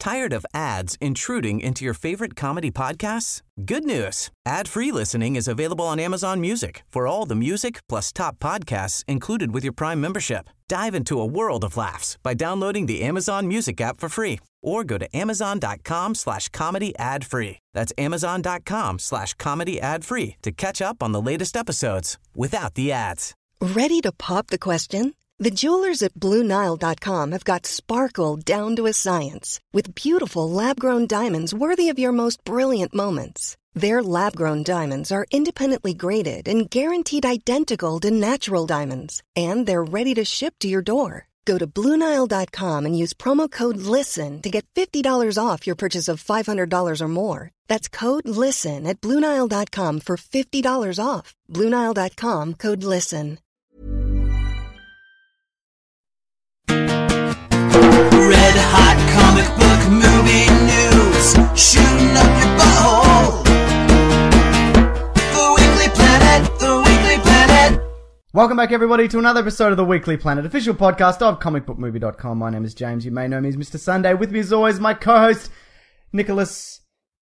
Tired of ads intruding into your favorite comedy podcasts? Good news. Ad-free listening is available on Amazon Music for all the music plus top podcasts included with your Prime membership. Dive into a world of laughs by downloading the Amazon Music app for free or go to amazon.com/comedy ad-free. That's amazon.com/comedy ad-free to catch up on the latest episodes without the ads. Ready to pop the question? The jewelers at BlueNile.com have got sparkle down to a science with beautiful lab-grown diamonds worthy of your most brilliant moments. Their lab-grown diamonds are independently graded and guaranteed identical to natural diamonds, and they're ready to ship to your door. Go to BlueNile.com and use promo code LISTEN to get $50 off your purchase of $500 or more. That's code LISTEN at BlueNile.com for $50 off. BlueNile.com, code LISTEN. Red hot comic book movie news, shooting up your butthole. The Weekly Planet, The Weekly Planet. Welcome back, everybody, to another episode of The Weekly Planet, official podcast of comicbookmovie.com. My name is James. You may know me as Mr. Sunday. With me, as always, my co-host, Nicholas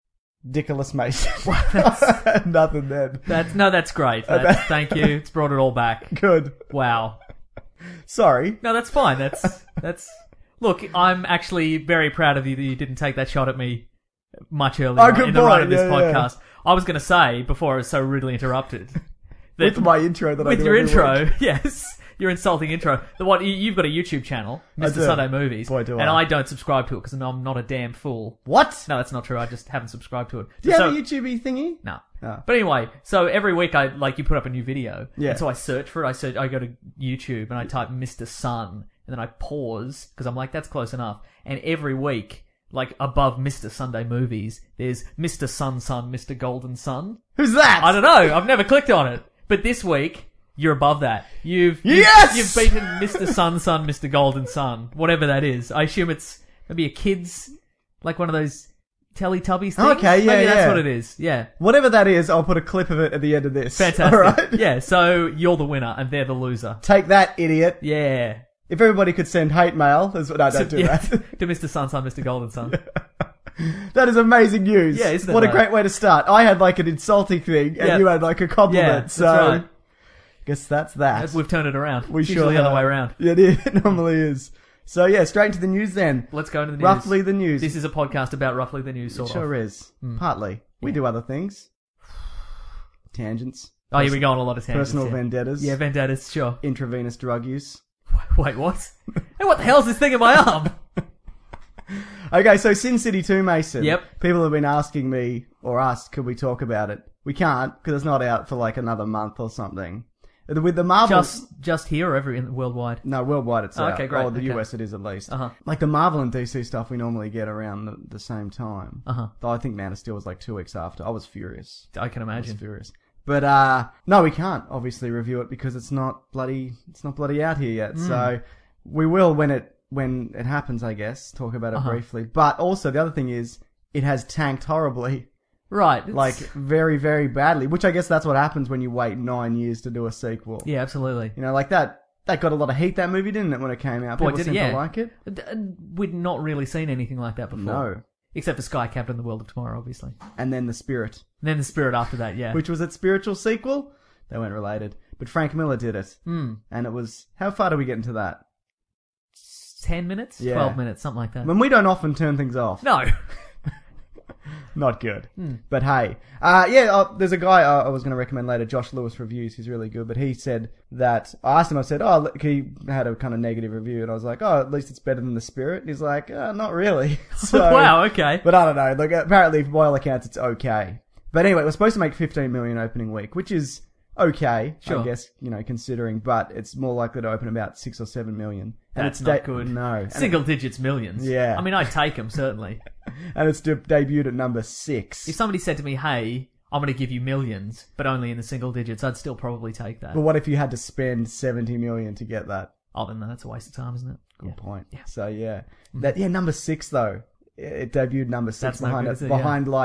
Mason. Nothing then. That's great. Thank you. It's brought it all back. Good. Wow. Sorry. No, that's fine. That's. Look, I'm actually very proud of you that you didn't take that shot at me much earlier in the run of this podcast. I was going to say, before I was so rudely interrupted. With my intro that I do with your every intro, week. yes. Your insulting intro. You've got a YouTube channel, Mr. Sunday Movies. Boy, do I. And I don't subscribe to it because I'm not a damn fool. What? No, that's not true. I just haven't subscribed to it. Do you have a YouTube thingy? No. Oh. But anyway, so every week you put up a new video. Yeah. And so I search for it. I go to YouTube and I type Mr. Sun and then I pause because I'm like, that's close enough. And every week, like above Mr. Sunday Movies, there's Mr. Sun, Mr. Golden Sun. Who's that? I don't know. I've never clicked on it. But this week, you're above that. You've beaten Mr. Sun, Mr. Golden Sun, whatever that is. I assume it's maybe a kid's, like one of those Teletubbies things. Okay, yeah, maybe yeah. that's what it is. Yeah. Whatever that is, I'll put a clip of it at the end of this. Fantastic. All right? Yeah, so you're the winner and they're the loser. Take that, idiot. Yeah. If everybody could send hate mail, no, don't do that. To Mr. Sun, Mr. Golden Sun. That is amazing news. Yeah, isn't it? What a great way to start. I had like an insulting thing, and you had like a compliment. Yeah, that's so, right. guess that's that. We've turned it around. We It's sure usually the other have. way around. Yeah, it normally is. So yeah, straight into the news then. Let's go into the news. Roughly the news. This is a podcast about roughly the news, It sort of. sure is. Partly. We do other things. Tangents. Oh, yeah, we go on a lot of tangents. Personal yeah. vendettas. Yeah, vendettas, sure. Intravenous drug use. Wait, what? Hey, what the hell's this thing in my arm? Okay, so Sin City 2, Mason. Yep. People have been asking me, or asked, could we talk about it? We can't, because it's not out for like another month or something. With the Marvel... Just here or worldwide? No, worldwide it's out. Okay, great. Or the Okay. US it is at least. Uh-huh. Like the Marvel and DC stuff we normally get around the same time. Uh-huh. Though I think Man of Steel was like 2 weeks after. I was furious. I can I was imagine. furious. But, no, we can't obviously review it because it's not bloody out here yet. So we will when it happens, I guess, talk about it briefly. But also the other thing is it has tanked horribly. Right. Like very, very badly, which I guess that's what happens when you wait 9 years to do a sequel. Yeah, absolutely. You know, like that got a lot of heat, that movie, didn't it, when it came out? Boy, People did seemed it, yeah. to like it. We'd not really seen anything like that before. No. Except for Sky Captain the World of Tomorrow, obviously. And then The Spirit. And then The Spirit after that, yeah. Which was its spiritual sequel. They weren't related. But Frank Miller did it. And it was... How far do we get into that? 10 minutes? Yeah. 12 minutes, something like that. I mean, we don't often turn things off. No. Not good. But hey. There's a guy I was going to recommend later, Josh Lewis Reviews. He's really good. But he said that... I asked him, I said, he had a kind of negative review. And I was like, at least it's better than The Spirit. And he's like, not really. So, Wow, okay. But I don't know. Like, apparently, by all accounts, it's okay. But anyway, we're supposed to make 15 million opening week, which is okay, Sure. I guess, considering. But it's more likely to open about 6 or 7 million. And That's it's not good. No. Single digits, millions. Yeah. I mean, I'd take them, certainly. And it's debuted at number 6. If somebody said to me, hey, I'm going to give you millions, but only in the single digits, I'd still probably take that. But what if you had to spend 70 million to get that? Oh, then that's a waste of time, isn't it? Good point. Yeah. So yeah. Number 6 though. It debuted number 6 That's no behind good, it. is it? Behind like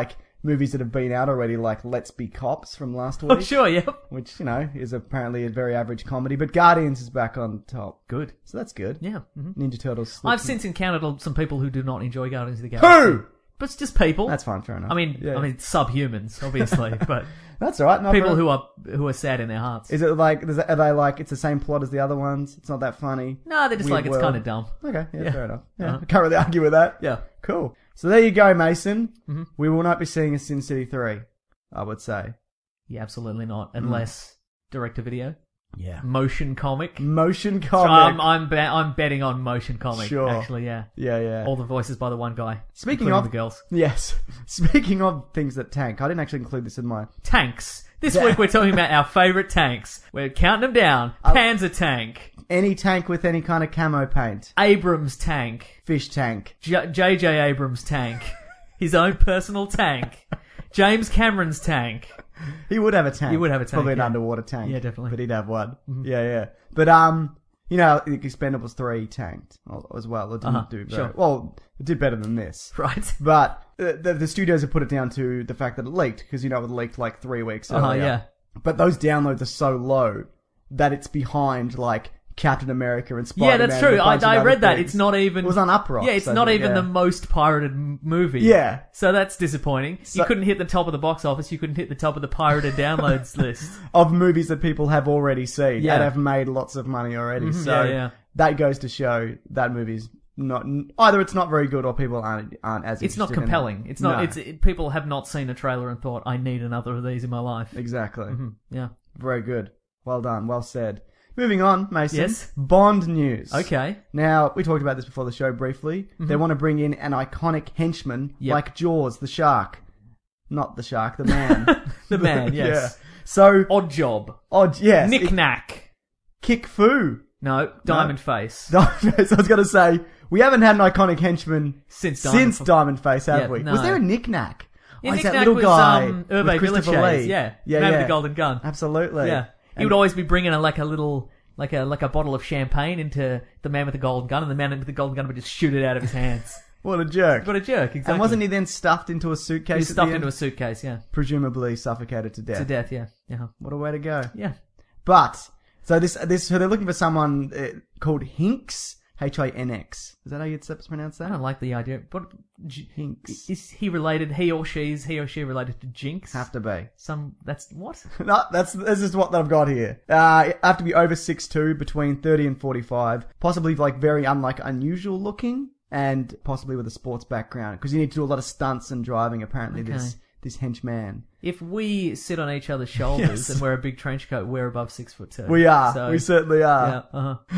movies that have been out already, like Let's Be Cops from last week. Oh, sure, yep. Which, is apparently a very average comedy. But Guardians is back on top. Good. So that's good. Yeah. Mm-hmm. Ninja Turtles. I've since encountered some people who do not enjoy Guardians of the Galaxy. Who? But it's just people. That's fine, fair enough. I mean, subhumans, obviously, but that's all right. No, people who are sad in their hearts. Is it like? Are they like? It's the same plot as the other ones. It's not that funny. No, they're just Weird like it's world. kind of dumb. Okay, yeah, fair enough. Yeah, Uh-huh. can't really argue with that. Yeah. Cool. So there you go, Mason. Mm-hmm. We will not be seeing a Sin City 3, I would say. Yeah, absolutely not, unless direct to video, Yeah. motion comic. Motion So comic. I'm betting on motion comic. Sure. Actually, yeah. Yeah. All the voices by the one guy. Speaking including of- the girls, Yes. Speaking of things that tank, I didn't actually include this in my... tanks. This Yeah. week we're talking about our favorite tanks. We're counting them down. Panzer tank, Any tank with any kind of camo paint. Abrams tank, Fish tank. J.J. Abrams tank, his own personal tank, James Cameron's tank. He would have a tank. He would have a tank, Probably an yeah. underwater tank. Yeah, definitely. But he'd have one. Mm-hmm. Yeah. But, the Expendables 3 tanked as well. It didn't do very... sure. Well, it did better than this. Right. But the studios have put it down to the fact that it leaked, because, it leaked like 3 weeks earlier. Yeah. But those downloads are so low that it's behind, like, Captain America and Spider-Man. Yeah, that's true. and a bunch of I other read that. things. It's not even... It was on Uproxx. Yeah, it's I not think, even yeah. the most pirated movie. Yeah. So that's disappointing. So- You couldn't hit the top of the box office. You couldn't hit the top of the pirated downloads list. Of movies that people have already seen Yeah. and have made lots of money already. So yeah. that goes to show that movie's not... Either it's not very good or people aren't as It's not interested in it. compelling. It's not. No. People have not seen a trailer and thought, I need another of these in my life. Exactly. Yeah. Very good. Well done. Well said. Moving on, Mason. Yes? Bond news. Okay. Now, we talked about this before the show briefly. They want to bring in an iconic henchman Yep. like Jaws, the shark. Not the shark, the man. The man, yes. Yeah. So, Odd Job. yes. Knick Knack. Kick Fu. No. Diamond Face. So I was going to say, we haven't had an iconic henchman Since Diamond Face, have Yeah, we? no. Was there a knick-knack? Yeah, Oh, Knick it's that Knack little was guy Hervé with Christopher Villechaize. Lee. Yeah. Yeah, Man yeah. with the golden gun. Absolutely. Yeah. He would always be bringing a little bottle of champagne into the man with the golden gun, and the man with the golden gun would just shoot it out of his hands. What a jerk. What a jerk! Exactly. And wasn't he then stuffed into a suitcase He was at stuffed the end? into a suitcase? Yeah. Presumably suffocated to death. To death. Yeah. Yeah. What a way to go. Yeah. But, so so they're looking for someone called Hinx, Hinx. Is that how you'd pronounce I that? don't like the idea. What? Hinx. Is he related? He or she related to Jinx? Have to be. That's what? No, this is what I've got here. Have to be over 6'2", between 30 and 45, possibly like very unusual looking, and possibly with a sports background, because you need to do a lot of stunts and driving. Apparently, Okay. this henchman. If we sit on each other's shoulders Yes. and wear a big trench coat, we're above 6'2". We are. So, We certainly are. Yeah.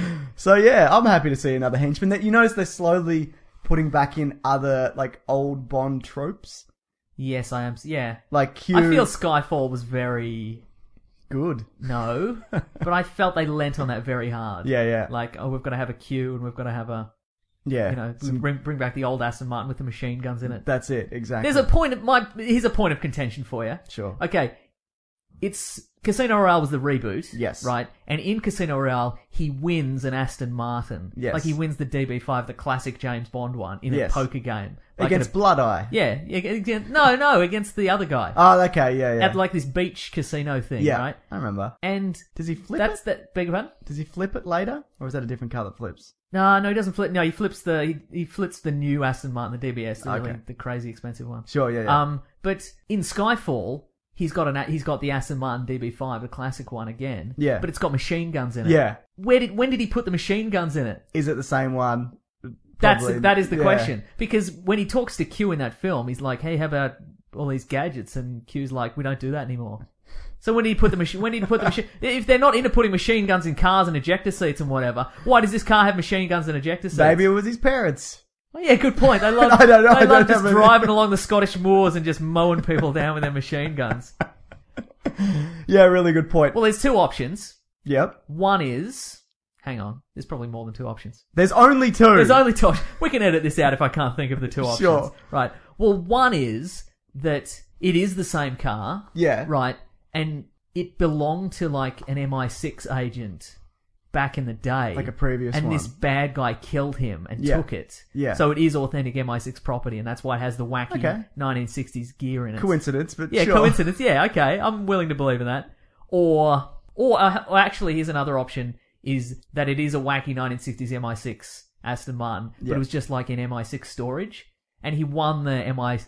So yeah, I'm happy to see another henchman. That you notice they're slowly putting back in other like old Bond tropes, Yes, I am. Yeah. like Q. I feel Skyfall was very good. no, but I felt they lent on that very hard. Yeah. Like, oh, we've got to have a Q and we've got to have a, Yeah, bring back the old Aston Martin with the machine guns in it. that's it exactly. Here's a point of contention for you. Sure. Okay. It's Casino Royale was the reboot. Yes. Right? And in Casino Royale, he wins an Aston Martin. Yes. Like he wins the DB5, the classic James Bond one, in Yes. a poker game. Like against at Blood Eye. yeah. No, against the other guy. Oh, okay, yeah. At like this beach casino thing, yeah, right? I remember. And Does he flip that's it? that beg your pardon? Does he flip it later, or is that a different car that flips? No, he doesn't flip. No, he flips he flips the new Aston Martin, the DBS, Okay. the crazy expensive one. Sure, yeah. But in Skyfall, he's got the Aston Martin DB5, the classic one again. Yeah. But it's got machine guns in it. Yeah. When did he put the machine guns in it? Is it the same one? Probably. That is the Yeah. question. Because when he talks to Q in that film, he's like, "Hey, how about all these gadgets?" And Q's like, "We don't do that anymore." So when did he put the machine? If they're not into putting machine guns in cars and ejector seats and whatever, why does this car have machine guns and ejector seats? Maybe it was his parents. Oh, yeah, good point. They love. I don't know. I They don't love just have a- driving along the Scottish moors and just mowing people down with their machine guns. Yeah, really good point. Well, there's two options. Yep. One is, hang on, there's probably more than two options. There's only two. There's only two. We can edit this out if I can't think of the two options. Sure. Right. Well, one is that it is the same car. Yeah. Right. And it belonged to like an MI6 agent back in the day. Like a previous and one. this bad guy killed him and Yeah. took it. Yeah. So it is authentic MI6 property, and that's why it has the wacky Okay. 1960s gear in it. Coincidence, but Yeah, sure. coincidence. Yeah, okay. I'm willing to believe in that. Or actually, here's another option, is that it is a wacky 1960s MI6 Aston Martin, but Yeah. it was just like in MI6 storage, and he won the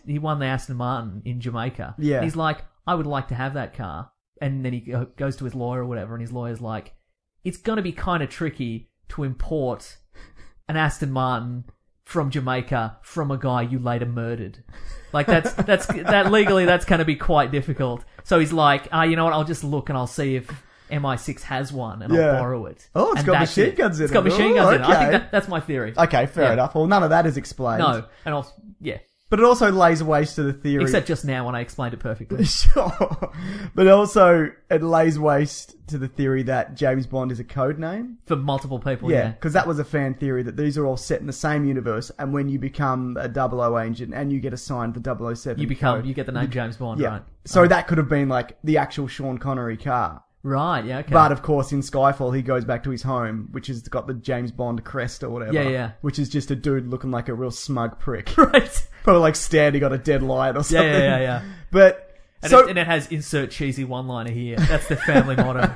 Aston Martin in Jamaica. Yeah. And he's like, I would like to have that car. And then he goes to his lawyer or whatever, and his lawyer's like, it's going to be kind of tricky to import an Aston Martin from Jamaica from a guy you later murdered. Like that legally that's going to be quite difficult. So he's like, you know what? I'll just look and I'll see if MI6 has one and Yeah. I'll borrow it. Oh, it's And got that's machine it. guns in It's got it. machine Ooh, guns in it. I okay. think that's my theory. Okay, fair Yeah. enough. Well, none of that is explained. No, and also yeah. But it also lays waste to the theory. Except just now when I explained it perfectly. Sure. But also, it lays waste to the theory that James Bond is a code name. For multiple people, Yeah, yeah. because that was a fan theory that these are all set in the same universe, and when you become a 00 agent and you get assigned the 007 You code, get the name James Bond, yeah. right? So that could have been like the actual Sean Connery car. Right, yeah, okay. But of course, in Skyfall, he goes back to his home, which has got the James Bond crest or whatever. Yeah, yeah. Which is just a dude looking like a real smug prick. right. Probably like standing on a dead light or something. Yeah. But And, so, and it has insert cheesy one-liner here. That's the family motto.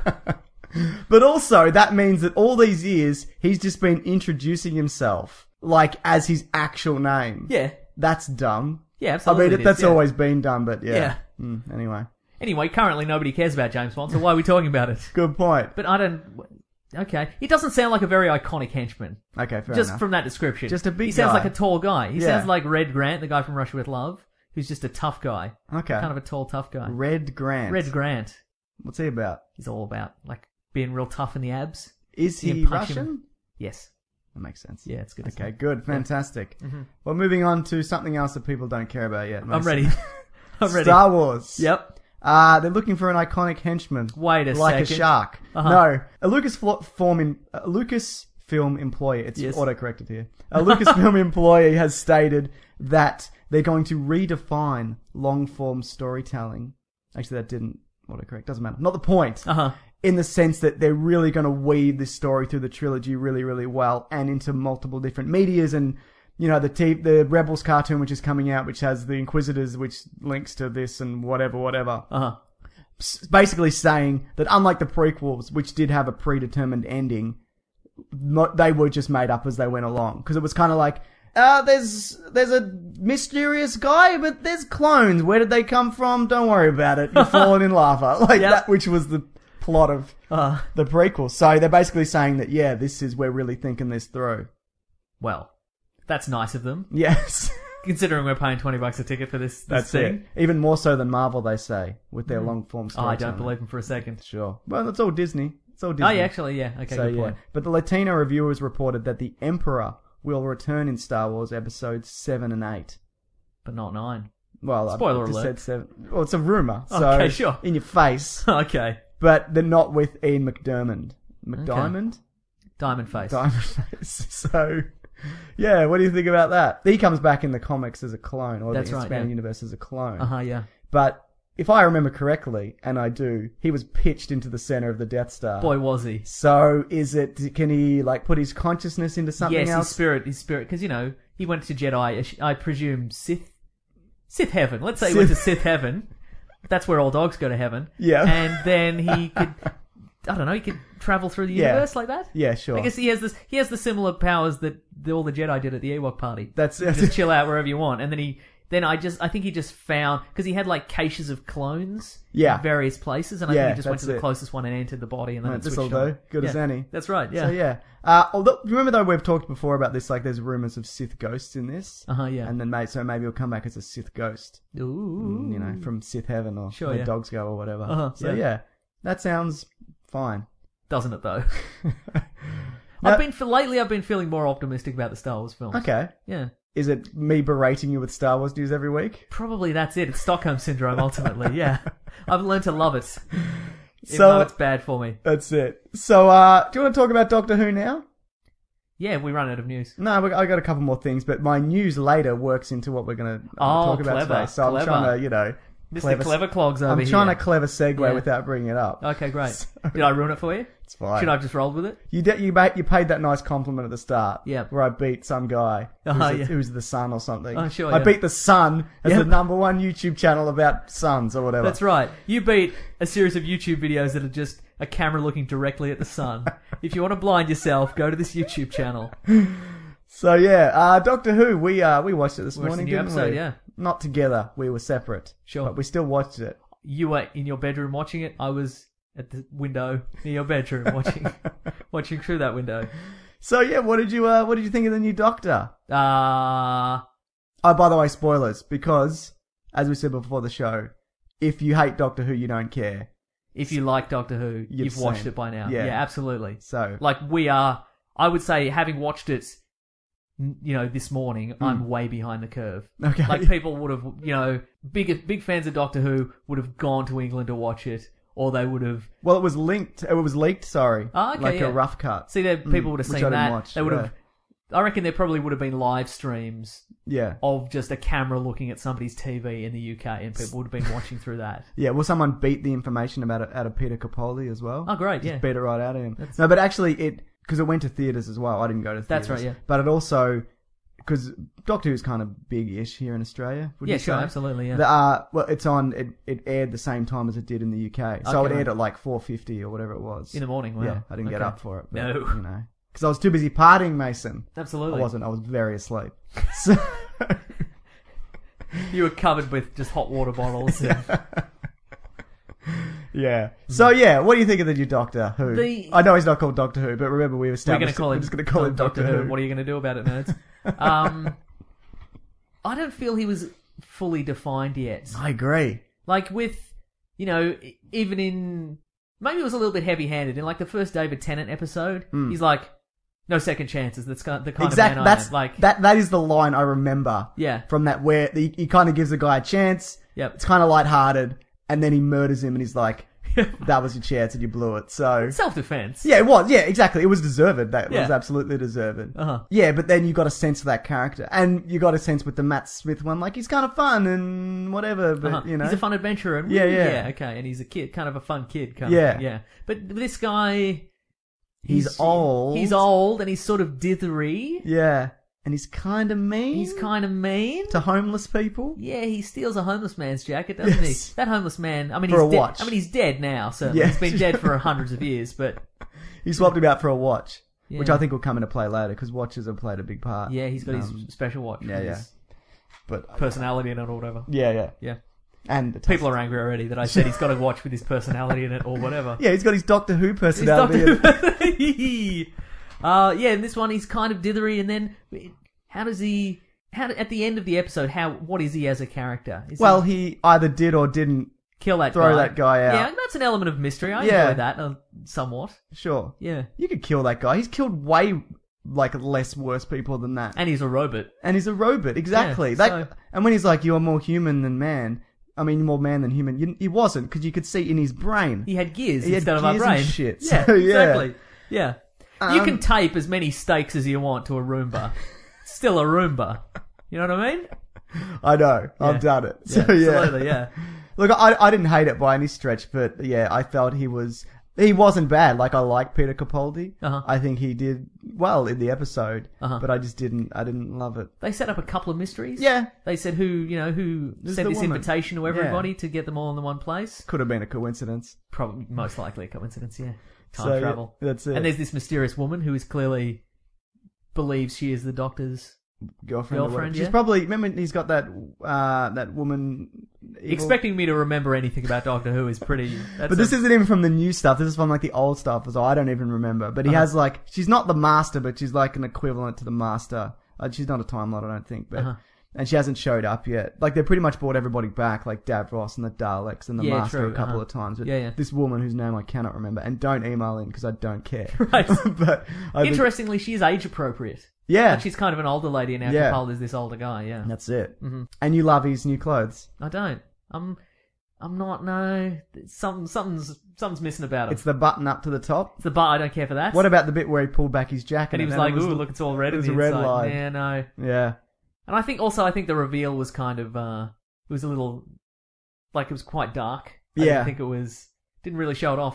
but also that means that all these years he's just been introducing himself like as his actual name. Yeah. That's dumb. Yeah, I absolutely. mean, it is, that's yeah. always been done, but yeah. Yeah. Anyway, Anyway, currently nobody cares about James Bond, so why are we talking about it? good point. But I don't... Okay. He doesn't sound like a very iconic henchman. Okay, fair Just enough. from that description. Just a big He sounds guy. like a tall guy. He Yeah. sounds like Red Grant, the guy from Russia with Love, who's just a tough guy. Okay. Kind of a tall, tough guy. Red Grant. Red Grant. What's he about? He's all about, like, being real tough in the abs. Is You he can punch him. Russian? Yes. That makes sense. Yeah, it's good. Okay, good. Fantastic. Mm-hmm. Well, moving on to something else that people don't care about yet. I'm Mason. ready. I'm ready. Star Wars. Yep. They're looking for an iconic henchman. Wait a like second. a shark. Uh-huh. No, a Lucasfilm employee. It's Yes. auto-corrected here. A Lucasfilm employee has stated that they're going to redefine long-form storytelling. Actually, that didn't autocorrect. Doesn't matter. Not the point. Uh-huh. In the sense that they're really going to weave this story through the trilogy really, really well and into multiple different medias and, you know, the Rebels cartoon which is coming out, which has the Inquisitors, which links to this and whatever. Uh-huh. Basically saying that unlike the prequels, which did have a predetermined ending, they were just made up as they went along. Because it was kind of like, there's a mysterious guy, but there's clones. Where did they come from? Don't worry about it. You're falling in lava. Like Yep. that, which was the plot of the prequel. So they're basically saying that, yeah, we're really thinking this through. Well, that's nice of them. Yes. Considering we're paying $20 a ticket for this That's thing. it. Even more so than Marvel, they say, with their long form Oh, story. I don't believe them for a second. Sure. Well, it's all Disney. It's all Disney. Oh, yeah, actually, yeah. Okay, So, good point. But the Latino reviewers reported that the Emperor will return in Star Wars episodes 7 and 8. But not 9. Well, Spoiler I just alert. said 7. Well, it's a rumor. So Okay, sure. In your face. Okay. But they're not with Ian McDiarmid. McDiarmid? Diamond Face. Diamond Face. So, yeah, what do you think about that? He comes back in the comics as a clone, or That's the right, expanded yeah. universe as a clone. Uh-huh, yeah. But if I remember correctly, and I do, he was pitched into the center of the Death Star. Boy, was he. So can he like put his consciousness into something Yes, else? his spirit, because, you know, he went to Jedi, I presume Sith heaven. Let's say he went to Sith heaven. That's where all dogs go to heaven. Yeah. And then he could, I don't know, he could travel through the Yeah. universe like that? Yeah, sure. I guess he has the similar powers that all the Jedi did at the Ewok party. That's You it. just chill out wherever you want. And then I think he just found, because he had like caches of clones Yeah. in various places, and I Yeah, think he just went that's to the it. closest one and entered the body, and then Right, it this'll switched on. do. Good as Yeah. any. That's right, yeah. So yeah. Although remember though we've talked before about this, like there's rumors of Sith ghosts in this. Uh-huh, yeah. And then maybe he'll come back as a Sith ghost. Ooh. You know, from Sith heaven or Sure, where yeah. dogs go or whatever. Uh-huh, So yeah. yeah, that sounds fine. Doesn't it, though? Now- Lately I've been feeling more optimistic about the Star Wars films. Okay. Yeah. Is it me berating you with Star Wars news every week? Probably that's it. It's Stockholm Syndrome, ultimately, yeah. I've learned to love it. Even So- though it's bad for me. That's it. So, do you want to talk about Doctor Who now? Yeah, we run out of news. No, I got a couple more things, but my news later works into what we're going to talk about clever, today. So clever. I'm trying to, you know, Mr. Clever Clogs over I'm here. trying to clever segue Yeah. without bringing it up. Okay, great. Did I ruin it for you? It's fine. Should I have just rolled with it? You paid that nice compliment at the start. Yeah. Where I beat some guy who's the Sun or something. Oh, sure, I yeah. beat the Sun as Yeah. the #1 YouTube channel about suns or whatever. That's right. You beat a series of YouTube videos that are just a camera looking directly at the sun. If you want to blind yourself, go to this YouTube channel. So yeah, Doctor Who, we watched it this Watched the morning, new didn't episode, we? yeah. Not together. We were separate. Sure. But we still watched it. You were in your bedroom watching it. I was at the window near your bedroom watching through that window. So yeah, what did you think of the new Doctor? Oh, by the way, spoilers, because as we said before the show, if you hate Doctor Who, you don't care. If you like Doctor Who, you've watched seen. it by now. Yeah. Yeah, absolutely. So Like we are, I would say, having watched it, this morning, I'm way behind the curve. Okay. Like people would have, big fans of Doctor Who would have gone to England to watch it, or they would have. well, it was leaked. Sorry. Oh, okay, like yeah. a rough cut. See, there people would have which seen I didn't that. watch, They would yeah. have. I reckon there probably would have been live streams Yeah. of just a camera looking at somebody's TV in the UK, and people would have been watching through that. Yeah. Well, someone beat the information about it out of Peter Capaldi as well. Oh, great! Just Yeah, beat it right out of him. No, but actually, because it went to theaters as well. I didn't go to theaters. That's right, yeah. But it also, because Doctor Who's kind of big-ish here in Australia. Would yeah, you sure, say? absolutely, yeah. Well, it's on. It aired the same time as it did in the UK, so Okay. it aired at like 4:50 or whatever it was In the morning, wow. Yeah, I didn't get Okay. up for it. But, No. because I was too busy partying, Mason. Absolutely, I wasn't. I was very asleep. So, You were covered with just hot water bottles. And yeah. So yeah, what do you think of the new Doctor Who? I know he's not called Doctor Who, but remember we we're established going to call him. we're just going to call him Doctor Who. What are you going to do about it, nerds? I don't feel he was fully defined yet. I agree. Like with, even in maybe it was a little bit heavy-handed in like the first David Tennant episode. He's like, no second chances. That's the kind of Exactly. man That's I am. Like, that is the line I remember. Yeah. From that where he kind of gives the guy a chance. Yep. It's kind of lighthearted, and then he murders him, and he's like, "That was your chance, and you blew it." So self-defense. yeah, it was. Yeah, exactly. It was deserved. That Yeah. was absolutely deserved. Uh-huh. Yeah, but then you got a sense of that character, and you got a sense with the Matt Smith one, like he's kind of fun and whatever. But Uh-huh. you know, He's a fun adventurer. And Yeah. okay. And he's a kid, kind of a fun kid. Kind Yeah. of thing, yeah. But this guy, he's old. He's old, and he's sort of dithery. Yeah, and he's kind of mean. He's kind of mean. to homeless people. Yeah, he steals a homeless man's jacket, doesn't Yes. he? That homeless man. I mean, For he's a dead. watch. I mean, he's dead now. Certainly, Yeah. he's been dead for hundreds of years. But He swapped him out for a watch, which Yeah. I think will come into play later because watches have played a big part. yeah, he's got his special watch. yeah, with yeah. his But personality in it or whatever. yeah. Yeah. And the People are angry already that I said he's got a watch with his personality in it or whatever. Yeah, he's got his Doctor Who He's personality. yeah, in this one he's kind of dithery, and then how at the end of the episode, what is he as a character? Is Well, he he either did or didn't. kill that throw guy? that guy out. Yeah, that's an element of mystery. I Yeah. enjoy that somewhat. Sure. Yeah, You could kill that guy. He's killed way less worse people than that. and he's a robot. And he's a robot, exactly. Yeah, That, so- And when he's like, "You're more human than man," I mean, more man than human. He wasn't, because you could see in his brain. He had gears He had instead of gears our and brain. shit. Yeah, So, yeah. exactly. Yeah, you can tape as many steaks as you want to a Roomba. It's still a Roomba. You know what I mean? I know. Yeah. I've done it. So, Yeah, yeah. absolutely. Yeah. Look, I didn't hate it by any stretch, but yeah, I felt he wasn't bad. Like, I like Peter Capaldi. Uh-huh. I think he did well in the episode, Uh-huh. but I didn't love it. They set up a couple of mysteries. Yeah. They said who Who's sent the this woman? invitation to Yeah. everybody to get them all in the one place. Could have been a coincidence. Probably, most likely a coincidence, yeah. Time So, yeah, travel. that's it. And there's this mysterious woman who is clearly believes she is the Doctor's girlfriend. Or whatever. girlfriend, She's yeah. probably, remember he's got that woman. Evil. Expecting me to remember anything about Doctor Who is pretty... But this isn't even from the new stuff. This is from like the old stuff, so I don't even remember. But he has like, she's not the Master, but she's like an equivalent to the Master. She's not a Time Lord, I don't think, but and she hasn't showed up yet. Like, they pretty much brought everybody back, like Davros and the Daleks and the Yeah, Master true, a couple of times. But Yeah. this woman whose name I cannot remember, and don't email in because I don't care. Right. But I think- Interestingly, she is age appropriate. yeah, Like, she's kind of an older lady, and now Yeah. Capaldi's this older guy, yeah. that's it. And you love his new clothes. I don't. I'm not, no. Something's missing about him. It's the button up to the top. It's the butt, I don't care for that. What about the bit where he pulled back his jacket And he was and like, it ooh, look, it's all red it in was the a red inside. line. Yeah, no. Yeah. And I think the reveal was kind of, it was a little, like it was quite dark. I Yeah. didn't think didn't really show it off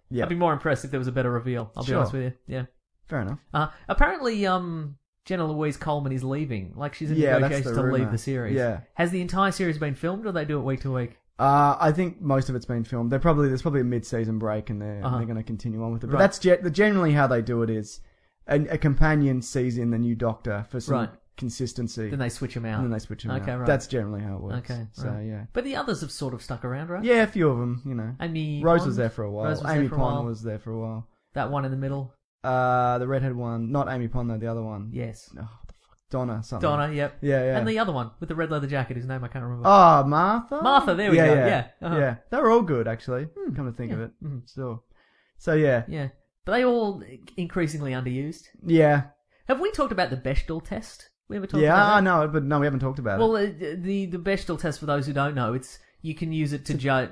Yeah. I'd be more impressed if there was a better reveal. I'll be Sure. honest with you. Yeah. Fair enough. Apparently, Jenna Louise Coleman is leaving. Like, she's in Yeah, that's negotiations the to leave rumour. the series. Yeah. Has the entire series been filmed, or they do it week to week? I think most of it's been filmed. There's probably a mid-season break, and they're going to continue on with it. But Right. that's generally how they do it. Is a companion sees in the new Doctor for some Right. consistency, Then they switch them out. and then they switch them Okay, out. right. That's generally how it works. Okay, So right. yeah, But the others have sort of stuck around, right? yeah, a few of them. You know, Amy Rose Pond? was there for a while. Rose was Amy there for a while. Pond was there for a while. That one in the middle. The redhead one, not Amy Pond though. The other one, Yes. Oh, what the fuck? Donna something. Donna, yep. Yeah, yeah. And the other one with the red leather jacket, whose name I can't remember. Oh, Martha. Martha, there we go. Yeah. Uh-huh. Yeah. They were all good actually. Come to think of it, still. So yeah, Yeah. But they all increasingly underused. yeah. Have we talked about the Bechdel test? We ever talked Yeah, about I that? know, but no, we haven't talked about Well, it. the Bechdel test, for those who don't know, you can use it to judge,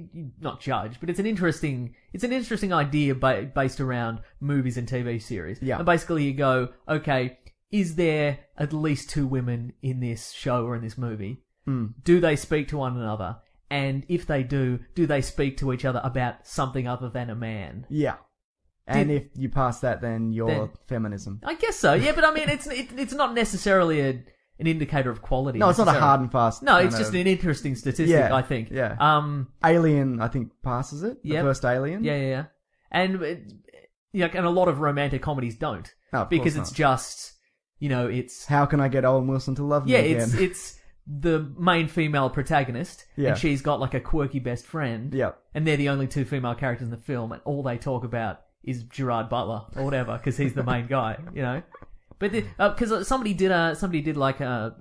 not judge, but it's an interesting idea based around movies and TV series. Yeah. And basically you go, okay, is there at least two women in this show or in this movie? Do they speak to one another? And if they do they speak to each other about something other than a man? Yeah. And if you pass that, then you're feminism. I guess so. Yeah, but I mean, it's not necessarily an indicator of quality. No, it's not a necessarily. hard and fast. No, kind it's just of- an interesting statistic, Yeah, I think. yeah. Alien, I think, passes it. The Yep. first Alien. Yeah. And and a lot of romantic comedies don't, No, of because course it's not. just it's How can I get Owen Wilson to love me yeah, again? it's the main female protagonist, Yeah. and she's got like a quirky best friend, Yep. and they're the only two female characters in the film, and all they talk about is Gerard Butler or whatever, because he's the main guy, But because somebody did like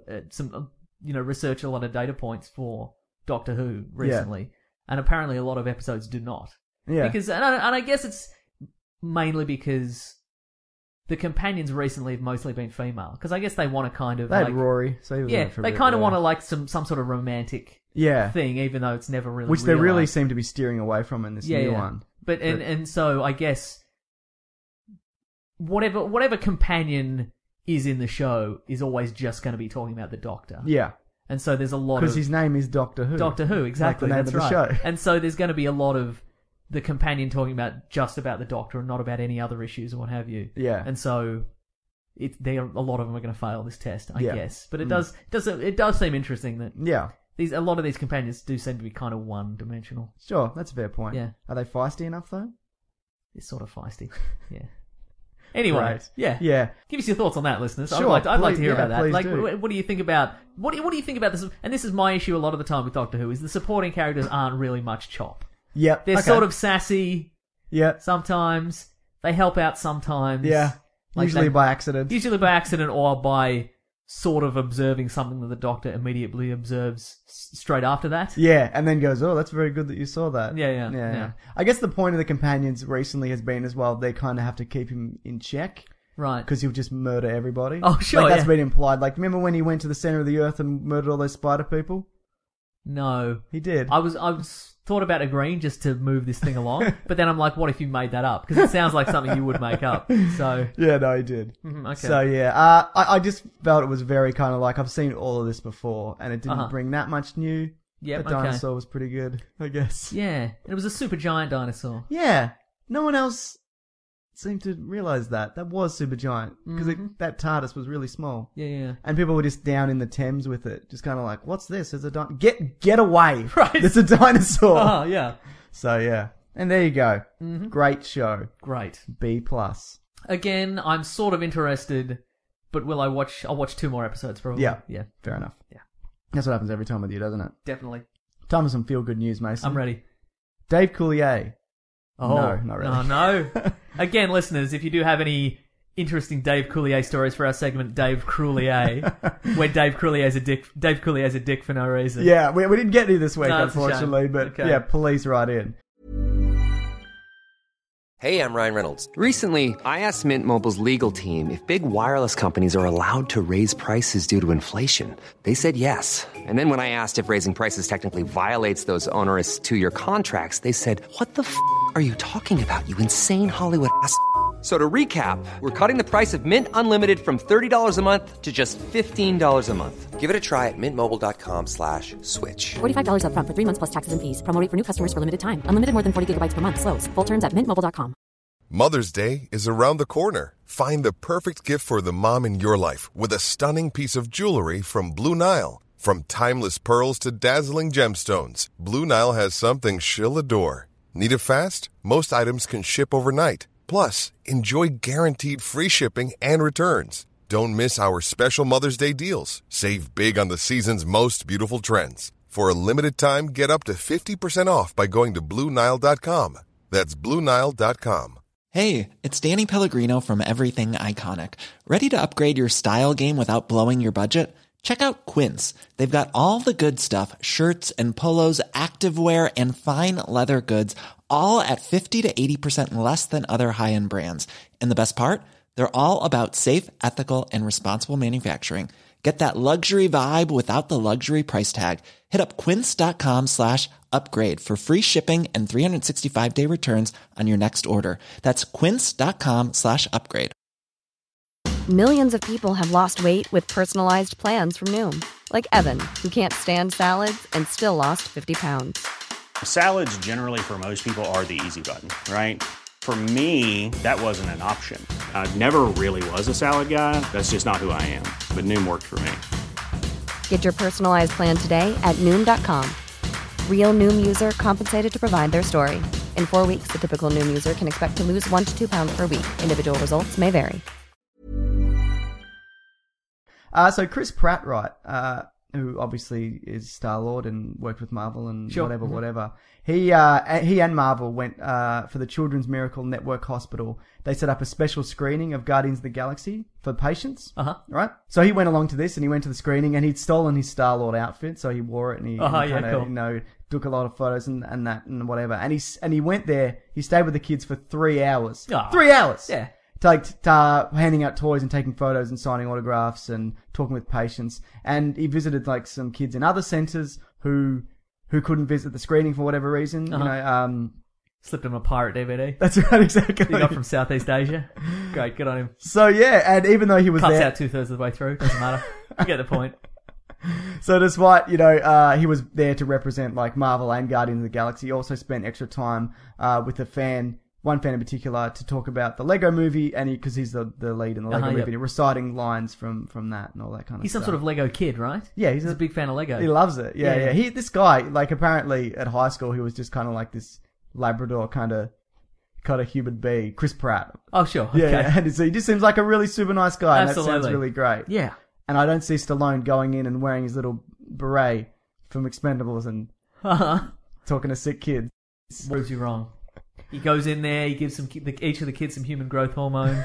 some research a lot of data points for Doctor Who recently, and apparently a lot of episodes do not. Yeah. Because and I guess it's mainly because the companions recently have mostly been female. Because I guess they want to kind of They had Rory, so he was in it for a they bit, kind of yeah. want to like some sort of romantic Yeah. thing, even though it's never really Which they really realised. seem to be steering away from in this new one. But and so I guess whatever companion is in the show is always just going to be talking about the Doctor. Yeah. And so there's a lot of Because his name is Doctor Who. Doctor Who, exactly. Like the name that's of the right. show. And so there's going to be a lot of the companion talking about just about the Doctor and not about any other issues or what have you. Yeah. And so a lot of them are going to fail this test, I Yeah. guess. But it does seem interesting that Yeah. a lot of these companions do seem to be kind of one-dimensional. Sure, that's a fair point. Yeah. Are they feisty enough, though? It's sort of feisty. Yeah. Anyway, Right. yeah. Yeah. Give us your thoughts on that, listeners. Sure, I'd like to hear please- about that. please Like, do. what do you think about what do you think about this? And this is my issue a lot of the time with Doctor Who: is the supporting characters aren't really much chop. Yep. They're okay. sort of sassy Yep. sometimes. They help out sometimes. Yeah. Like Usually they- by accident. Usually by accident or by sort of observing something that the Doctor immediately observes straight after that. Yeah, and then goes, oh, that's very good that you saw that. Yeah. I guess the point of the companions recently has been as well, they kind of have to keep him in check. Right. Because he'll just murder everybody. Oh, sure, Like, that's yeah. been implied. Like, remember when he went to the center of the earth and murdered all those spider people? No. He did. I was thought about agreeing just to move this thing along, but then I'm like, what if you made that up? Because it sounds like something you would make up. So, Yeah, no, he did. okay. So, yeah. I just felt it was very kind of like, I've seen all of this before, and it didn't bring that much new. Yep, The okay. dinosaur was pretty good, I guess. Yeah, and it was a super giant dinosaur. Yeah. No one else seemed to realise that. That was super giant. Because that TARDIS was really small. Yeah. And people were just down in the Thames with it. Just kind of like, what's this? There's a get away. Right. There's a dinosaur. Oh, yeah. So, yeah. And there you go. Great show. Great. B+. Again, I'm sort of interested, but I'll watch 2 more episodes probably. Yeah. Yeah. Fair enough. Yeah. That's what happens every time with you, doesn't it? Definitely. Time for some feel-good news, Mason. I'm ready. Dave Coulier. Oh, No, not really. No. Again, listeners, if you do have any interesting Dave Coulier stories for our segment, Dave Coulier, where Dave Coulier is a dick for no reason. Yeah, we didn't get any this week, No, it's a shame. unfortunately. But, Okay. yeah, please write in. Hey, I'm Ryan Reynolds. Recently, I asked Mint Mobile's legal team if big wireless companies are allowed to raise prices due to inflation. They said yes. And then when I asked if raising prices technically violates those onerous 2-year contracts, they said, "What the f*** are you talking about, you insane Hollywood ass?" So to recap, we're cutting the price of Mint Unlimited from $30 a month to just $15 a month. Give it a try at mintmobile.com/switch. $45 up front for 3 months plus taxes and fees. Promo rate for new customers for limited time. Unlimited more than 40 gigabytes per month. Slows full terms at mintmobile.com. Mother's Day is around the corner. Find the perfect gift for the mom in your life with a stunning piece of jewelry from Blue Nile. From timeless pearls to dazzling gemstones, Blue Nile has something she'll adore. Need it fast? Most items can ship overnight. Plus, enjoy guaranteed free shipping and returns. Don't miss our special Mother's Day deals. Save big on the season's most beautiful trends. For a limited time, get up to 50% off by going to BlueNile.com. That's BlueNile.com. Hey, it's Danny Pellegrino from Everything Iconic. Ready to upgrade your style game without blowing your budget? Check out Quince. They've got all the good stuff, shirts and polos, activewear, and fine leather goods, all at 50 to 80% less than other high-end brands. And the best part? They're all about safe, ethical, and responsible manufacturing. Get that luxury vibe without the luxury price tag. Hit up quince.com/upgrade for free shipping and 365-day returns on your next order. That's quince.com/upgrade. Millions of people have lost weight with personalized plans from Noom. Like Evan, who can't stand salads and still lost 50 pounds. Salads generally for most people are the easy button, right? For me, that wasn't an option. I never really was a salad guy. That's just not who I am. But Noom worked for me. Get your personalized plan today at Noom.com. Real Noom user compensated to provide their story. In 4 weeks, the typical Noom user can expect to lose 1 to 2 pounds per week. Individual results may vary. So Chris Pratt, right, who obviously is Star-Lord and worked with Marvel and whatever. He and Marvel went for the Children's Miracle Network Hospital. They set up a special screening of Guardians of the Galaxy for patients. Right? So he went along to this and he went to the screening and he'd stolen his Star-Lord outfit, so he wore it and he cool. Took a lot of photos and that and whatever. And he went there. He stayed with the kids for 3 hours. 3 hours. Yeah. Handing out toys and taking photos and signing autographs and talking with patients. And he visited like some kids in other centres who couldn't visit the screening for whatever reason. You know, slipped him a pirate DVD. That's right, exactly. He got from Southeast Asia. Great, good on him. So yeah, and even though he was cuts there, out 2/3 of the way through, doesn't matter. You get the point. So despite, he was there to represent like Marvel and Guardians of the Galaxy, he also spent extra time with one fan in particular, to talk about the Lego movie, and because he's the lead in the Lego movie, reciting lines from that and all that kind of stuff. He's some sort of Lego kid, right? Yeah, he's a big fan of Lego. He loves it. Yeah. This guy, like, apparently at high school, he was just kind of like this Labrador kind of human being, Chris Pratt. Oh, sure. Okay. Yeah, and so he just seems like a really super nice guy. Absolutely. And that sounds really great. Yeah. And I don't see Stallone going in and wearing his little beret from Expendables and talking to sick kids. Proves you wrong. He goes in there, he gives each of the kids some human growth hormone,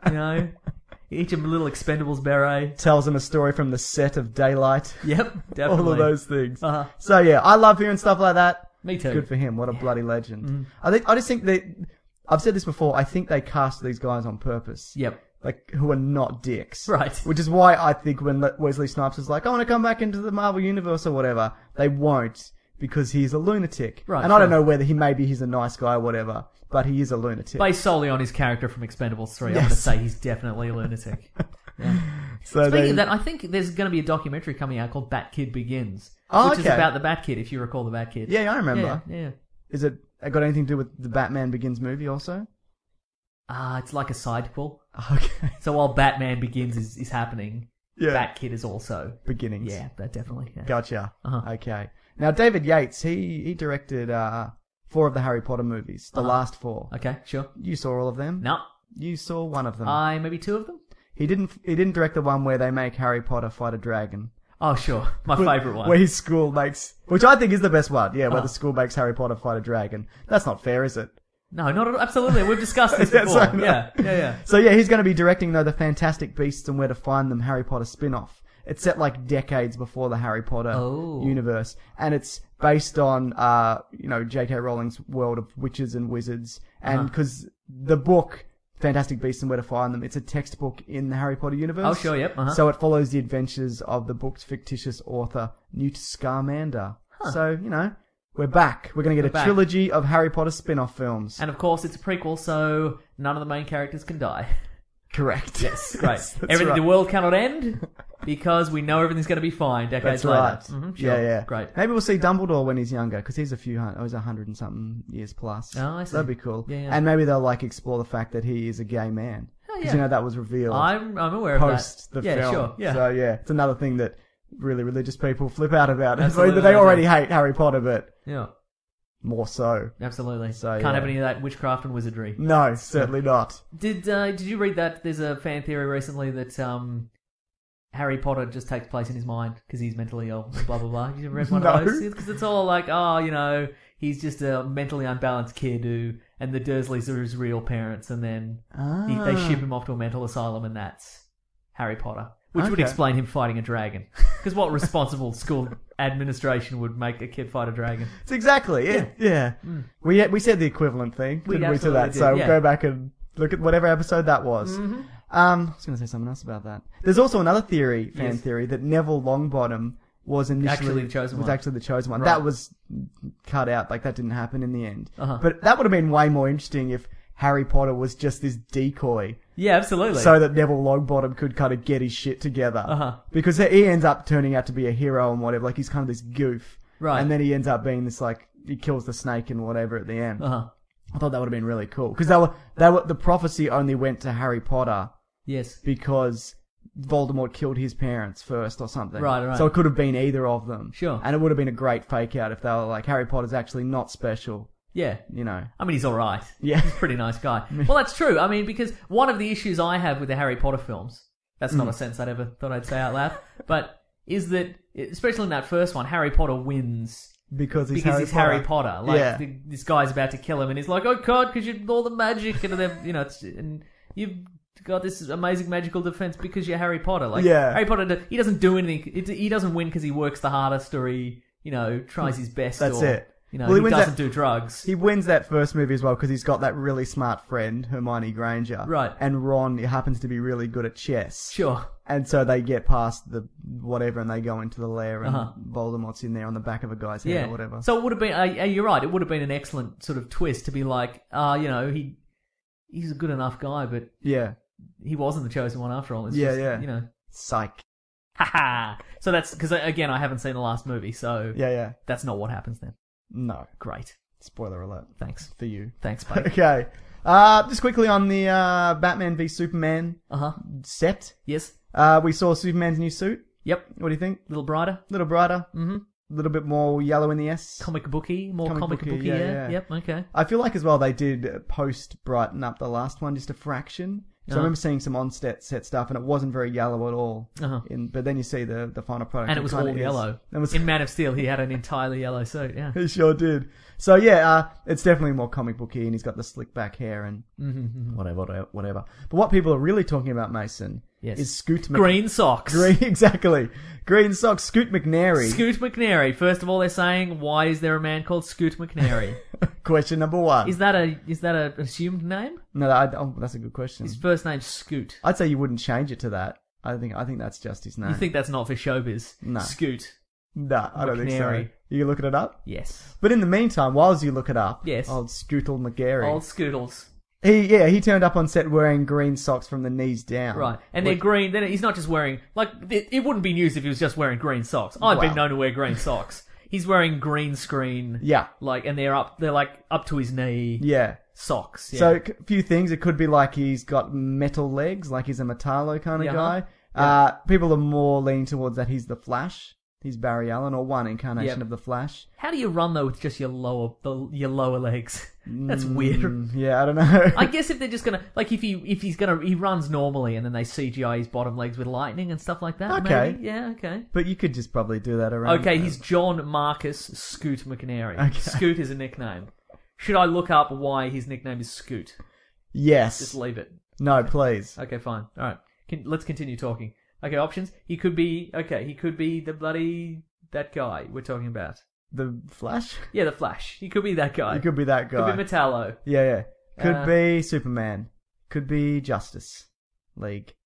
each of them a little Expendables beret. Tells them a story from the set of Daylight. Yep, definitely. All of those things. So yeah, I love hearing stuff like that. Me too. Good for him. What a bloody legend. I just think that, I've said this before, I think they cast these guys on purpose. Yep. Like, who are not dicks. Right. Which is why I think when Wesley Snipes is like, I want to come back into the Marvel Universe or whatever, they won't. Because he's a lunatic. Right, and I don't know whether he's a nice guy or whatever, but he is a lunatic. Based solely on his character from Expendables 3, I'm going to say he's definitely a lunatic. Yeah. So Speaking of that, I think there's going to be a documentary coming out called Bat Kid Begins. Which is about the Bat Kid, if you recall the Bat Kid. Yeah, I remember. Yeah. Is it got anything to do with the Batman Begins movie also? It's like a sidequel. Okay. So while Batman Begins is happening, Yeah. Bat Kid is also Beginnings. Yeah, that definitely. Yeah. Gotcha. Okay. Now, David Yates, he directed 4 of the Harry Potter movies, the last 4. Okay, sure. You saw all of them? No. You saw one of them. Maybe 2 of them? He didn't direct the one where they make Harry Potter fight a dragon. Oh, sure. My favourite one. Where his school makes... Which I think is the best one, yeah, where the school makes Harry Potter fight a dragon. That's not fair, is it? No, not absolutely. We've discussed this before. Yeah. So yeah, he's going to be directing, though, the Fantastic Beasts and Where to Find Them Harry Potter spin-off. It's set like decades before the Harry Potter universe. And it's based on, J.K. Rowling's world of witches and wizards. And because the book, Fantastic Beasts and Where to Find Them, it's a textbook in the Harry Potter universe. Oh, sure, yep. So it follows the adventures of the book's fictitious author, Newt Scamander. So, We're back. We're going to get We're a back. trilogy of Harry Potter spin-off films. And of course, it's a prequel, so none of the main characters can die. Correct. Yes, great. That's Everything, right. the world cannot end because we know everything's going to be fine decades That's later. right. Mhm, sure. Yeah. Great. Maybe we'll see Dumbledore when he's younger, because he's he's 100 and something years plus. Oh, I see. That'd be cool. Yeah. And maybe they'll explore the fact that he is a gay man. Oh, Because yeah. that was revealed I'm aware of that. post the Yeah, film. sure. Yeah. So it's another thing that really religious people flip out about. Absolutely. They already hate Harry Potter, but Yeah. more so. Absolutely. So, Can't yeah. have any of that witchcraft and wizardry. No, certainly not. Did you read that? There's a fan theory recently that Harry Potter just takes place in his mind because he's mentally ill. Blah blah blah. Have you read one No. of those? Because it's all like, he's just a mentally unbalanced kid and the Dursleys are his real parents, and then they ship him off to a mental asylum, and that's Harry Potter. Which would Okay. explain him fighting a dragon. Because what responsible school administration would make a kid fight a dragon? It's exactly it. Yeah. We said the equivalent thing, We didn't we, to absolutely that? did, So yeah. go back and look at whatever episode that was. Mm-hmm. I was going to say something else about that. There's also another fan Yes. theory, that Neville Longbottom was initially Actually the chosen one. actually the chosen one. Right. That was cut out. Like, that didn't happen in the end. Uh-huh. But that would have been way more interesting if Harry Potter was just this decoy. Yeah, absolutely. So that Neville Longbottom could kind of get his shit together. Uh-huh. Because he ends up turning out to be a hero and whatever. Like, he's kind of this goof. Right. And then he ends up being this, like, he kills the snake and whatever at the end. Uh-huh. I thought that would have been really cool. Because the prophecy only went to Harry Potter Yes. because Voldemort killed his parents first or something. Right. So it could have been either of them. Sure. And it would have been a great fake out if they were like, Harry Potter's actually not special. Yeah. You know. I mean, he's all right. Yeah. He's a pretty nice guy. Well, that's true. I mean, because one of the issues I have with the Harry Potter films, that's not a sentence I'd ever thought I'd say out loud, but is that, especially in that first one, Harry Potter wins Because he's Harry Potter. Like, Yeah. this guy's about to kill him, and he's like, oh god, because you're all the magic, and they're, and you've got this amazing magical defense because you're Harry Potter. Like, Yeah. Harry Potter, he doesn't do anything. He doesn't win because he works the hardest, or he, tries his best. That's or, it. Well, he wins doesn't that- do drugs. He wins that first movie as well because he's got that really smart friend, Hermione Granger. Right. And Ron happens to be really good at chess. Sure. And so they get past the whatever and they go into the lair and Uh-huh. Voldemort's in there on the back of a guy's head or whatever. So it would have been, you're right, it would have been an excellent sort of twist to be like, he's a good enough guy, but Yeah. he wasn't the chosen one after all. It's Yeah, just, yeah. Psych. Haha. So that's, because again, I haven't seen the last movie, so Yeah. that's not what happens then. No. Great. Spoiler alert. Thanks. For you. Thanks, buddy. Okay. Just quickly on the Batman v Superman Uh-huh. set. Yes. We saw Superman's new suit. Yep. What do you think? A little brighter. A little brighter. Mm-hmm. A little bit more yellow in the S. Comic booky. More Comic comic booky, booky, yeah. Yep, okay. I feel like as well they did post brighten up the last one just a fraction. So I remember seeing some on-set stuff and it wasn't very yellow at all. Uh-huh. But then you see the final product. And it was all yellow. In Man of Steel, he had an entirely yellow suit, yeah. He sure did. So yeah, it's definitely more comic booky and he's got the slick back hair and whatever. But what people are really talking about, Mason, Yes. is Scoot Green socks. Exactly. Green socks, Scoot McNairy. Scoot McNairy. First of all, they're saying, why is there a man called Scoot McNairy? Question number one. Is that a assumed name? No, that's a good question. His first name's Scoot. I'd say you wouldn't change it to that. I think that's just his name. You think that's not for showbiz? No. Scoot. No, I don't think so. McNairy. You looking it up? Yes. But in the meantime, whilst you look it up, Yes. old Scootle McGarry, Old Scootles. he turned up on set wearing green socks from the knees down. Right. And they're green. Then he's not just wearing, like, it wouldn't be news if he was just wearing green socks. I've been known to wear green socks. He's wearing green screen. Yeah. Like, and they're like up to his knee. Yeah. Socks. Yeah. So a few things. It could be like he's got metal legs, like he's a Metallo kind of Yeah. guy. Yeah. People are more leaning towards that he's the Flash. He's Barry Allen, or one incarnation Yep. of the Flash. How do you run though with just your lower legs? That's weird. Yeah, I don't know. I guess if they're just gonna, like, he runs normally and then they CGI his bottom legs with lightning and stuff like that. Okay. Maybe? Yeah. Okay. But you could just probably do that around. Okay. He's John Marcus Scoot McNairy. Okay. Scoot is a nickname. Should I look up why his nickname is Scoot? Yes. Just leave it. No, please. Okay, fine. All right. Let's continue talking. Okay, options. He could be the bloody that guy we're talking about. The Flash? Yeah, the Flash. He could be that guy. He could be that guy. Could be Metallo. Yeah. Could be Superman. Could be Justice League.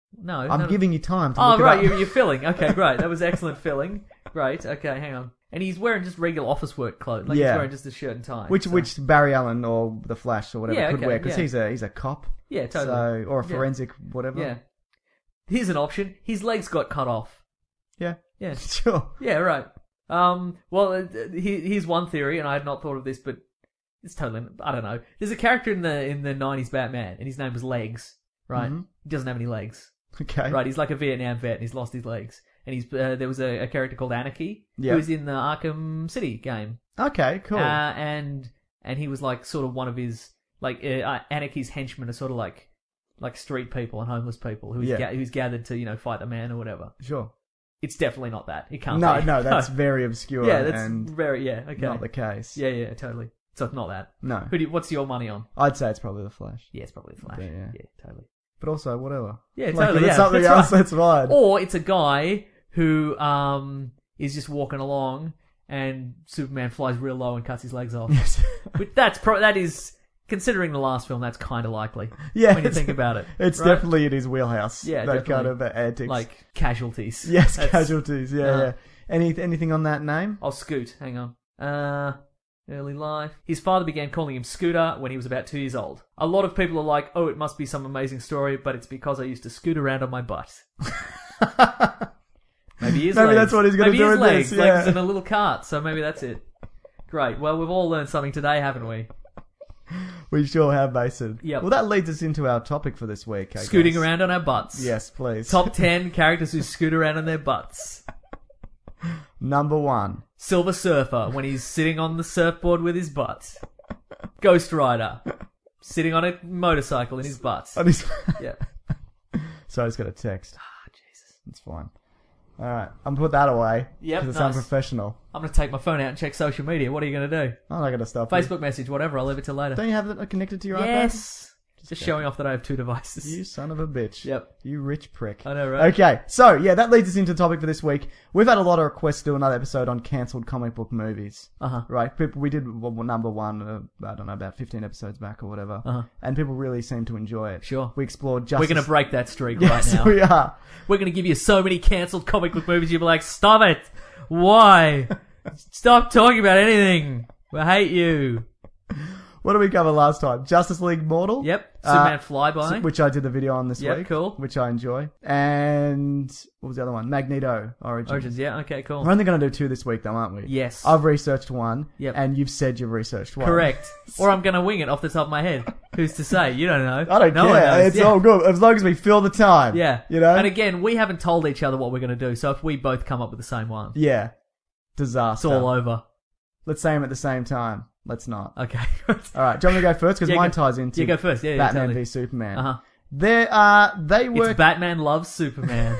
No. I'm no. giving you time to Oh, look right, it up. you're filling. Okay, great. That was excellent filling. Great. Okay, hang on. And he's wearing just regular office work clothes. Like Yeah. he's wearing just a shirt and tie. Which Barry Allen or The Flash or whatever Yeah, could okay, wear, because yeah. he's a cop. Yeah, totally. So, or a forensic whatever. Yeah. Here's an option. His legs got cut off. Yeah. Yeah. Sure. Yeah, right. Here's one theory, and I had not thought of this, but it's totally, I don't know. There's a character in the 90s Batman, and his name was Legs, right? Mhm. He doesn't have any legs. Okay. Right, he's like a Vietnam vet, and he's lost his legs. And there was a character called Anarchy, Yeah. who was in the Arkham City game. Okay, cool. And he was like sort of one of his, like, Anarchy's henchmen are sort of like street people and homeless people who's gathered to, fight the man or whatever. Sure. It's definitely not that. It can't No, be. no, that's very obscure. Yeah, that's and very, okay. not the case. Yeah, totally. So it's not that. No. What's your money on? I'd say it's probably The Flash. Yeah, it's probably the Flash. Yeah. Yeah, totally. But also, whatever. Yeah, Like, totally. if it's Yeah, something that's else, right. that's fine. Or it's a guy who is just walking along and Superman flies real low and cuts his legs off. Yes. But that is, considering the last film, that's kind of likely. Yeah, when you think about it. It's right? definitely in his wheelhouse. Yeah, that kind definitely. of antics. Like casualties. Yes, That's- casualties. Yeah. Anything on that name? I'll Scoot. Hang on. Early life. His father began calling him Scooter when he was about 2 years old. A lot of people are like, oh, it must be some amazing story, but it's because I used to scoot around on my butt. Maybe his legs. Maybe that's what he's gonna Maybe do his in legs. this, yeah. Legs in a little cart, so maybe that's it. Great. Well, we've all learned something today, haven't we? We sure have, Mason. Yep. Well, that leads us into our topic for this week. I Scooting guess. around on our butts. Yes, please. Top 10 characters who scoot around on their butts. Number 1. Silver Surfer, when he's sitting on the surfboard with his butt. Ghost Rider, sitting on a motorcycle in his butt. Yeah. So I just got a text. Jesus. It's fine. All right. I'm going to put that away. Yep, Because it's nice. unprofessional. I'm going to take my phone out and check social media. What are you going to do? I'm not going to stop you. Facebook message, whatever. I'll leave it till later. Don't you have it connected to your iPad? Yes. Just showing off that I have 2 devices. You son of a bitch. Yep. You rich prick. I know, right? Okay, so yeah, that leads us into the topic for this week. We've had a lot of requests to do another episode on cancelled comic book movies. Uh-huh. Right? We did number 1, I don't know, about 15 episodes back or whatever. Uh-huh. And people really seem to enjoy it. Sure. We explored Justice... We're going to break that streak Yes, right now. we are. We're going to give you so many cancelled comic book movies, you'll be like, stop it! Why? Stop talking about anything! I hate you. What did we cover last time? Justice League Mortal? Yep. Superman Flyby. Which I did the video on this Yep, week. cool. Which I enjoy. And what was the other one? Magneto Origins. Origins, yeah, okay, cool. We're only going to do 2 this week though, aren't we? Yes. I've researched 1. Yep. And you've said you've researched 1. Correct. Or I'm going to wing it off the top of my head. Who's to say? You don't know. I don't No one care. knows. It's Yeah. all good. As long as we fill the time. Yeah. You know? And again, we haven't told each other what we're going to do, so if we both come up with the same one, Yeah. Disaster. it's all over. Let's say them at the same time. Let's not. Okay. Alright, do you want me to go first? Because Yeah, mine go- ties into yeah, go first. Yeah, Batman totally. v Superman. Uh-huh. They work... It's Batman loves Superman.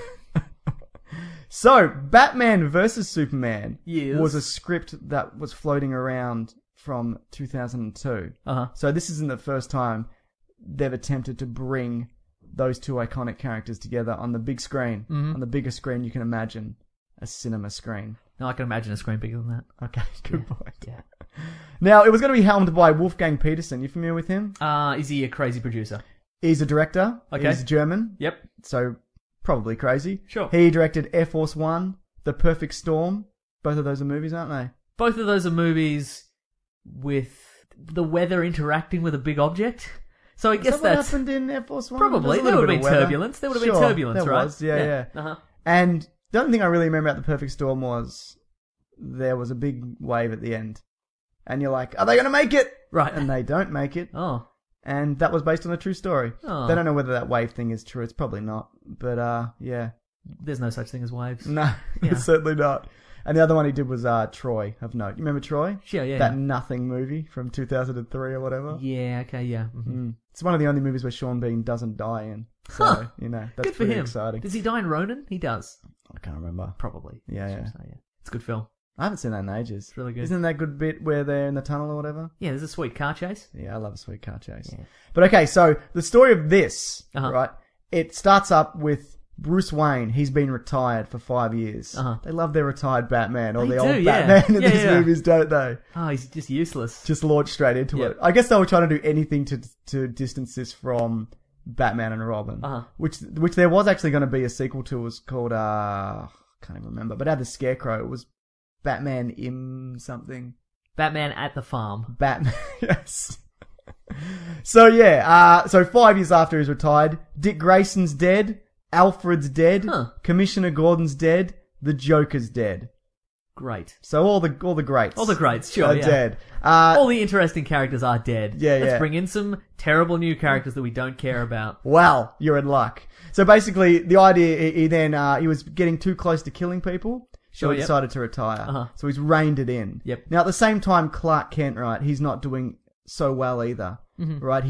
So, Batman versus Superman Yes. was a script that was floating around from 2002. Uh-huh. So this isn't the first time they've attempted to bring those 2 iconic characters together on the big screen. Mhm. On the biggest screen you can imagine. A cinema screen. No, I can imagine a screen bigger than that. Okay, good point. Yeah. Now, it was going to be helmed by Wolfgang Petersen. You familiar with him? Is he a crazy producer? He's a director. Okay. He's German. Yep. So, probably crazy. Sure. He directed Air Force One, The Perfect Storm. Both of those are movies, aren't they? Both of those are movies with the weather interacting with a big object. So I Is guess that what that's happened in Air Force One? probably There's a there little would bit have of been weather. turbulence. There would have Sure, been turbulence, there right? was, yeah. Uh-huh. And the only thing I really remember about The Perfect Storm was there was a big wave at the end. And you're like, are they going to make it? Right. And they don't make it. Oh. And that was based on a true story. Oh. They don't know whether that wave thing is true. It's probably not. But, yeah. There's no such thing as waves. No, Yeah. it's certainly not. And the other one he did was Troy, of note. You remember Troy? Sure, yeah. That Nothing movie from 2003 or whatever? Yeah, okay, yeah. Mm-hmm. It's one of the only movies where Sean Bean doesn't die in. So, Huh. that's Good for pretty him. exciting. Does he die in Ronin? He does. I can't remember. Probably. Yeah, I yeah. should say, yeah. It's a good film. I haven't seen that in ages. It's really good. Isn't that good bit where they're in the tunnel or whatever? Yeah, there's a sweet car chase. Yeah, I love a sweet car chase. Yeah. But okay, so the story of this, Uh-huh. right, it starts up with Bruce Wayne. He's been retired for 5 years. Uh-huh. They love their retired Batman or They the do, old yeah. Batman in Yeah, these yeah. movies, don't they? Oh, he's just useless. Just launch straight into Yep. it. I guess they were trying to do anything to distance this from Batman and Robin, Uh-huh. which there was actually going to be a sequel to. It was called can't even remember, but it had the Scarecrow. It was Batman in something. Batman at the farm. Batman, yes. So yeah, so 5 years after he's retired, Dick Grayson's dead, Alfred's dead, Commissioner Gordon's dead, the Joker's dead. Great. So all the greats. All the greats, sure, are yeah. dead. All the interesting characters are dead. Yeah, Let's yeah. bring in some terrible new characters that we don't care about. Well, you're in luck. So basically, the idea, he then, he was getting too close to killing people, so Sure, he yep. decided to retire. Uh-huh. So he's reined it in. Yep. Now, at the same time, Clark Kent, right, he's not doing so well either. Mm-hmm. Right,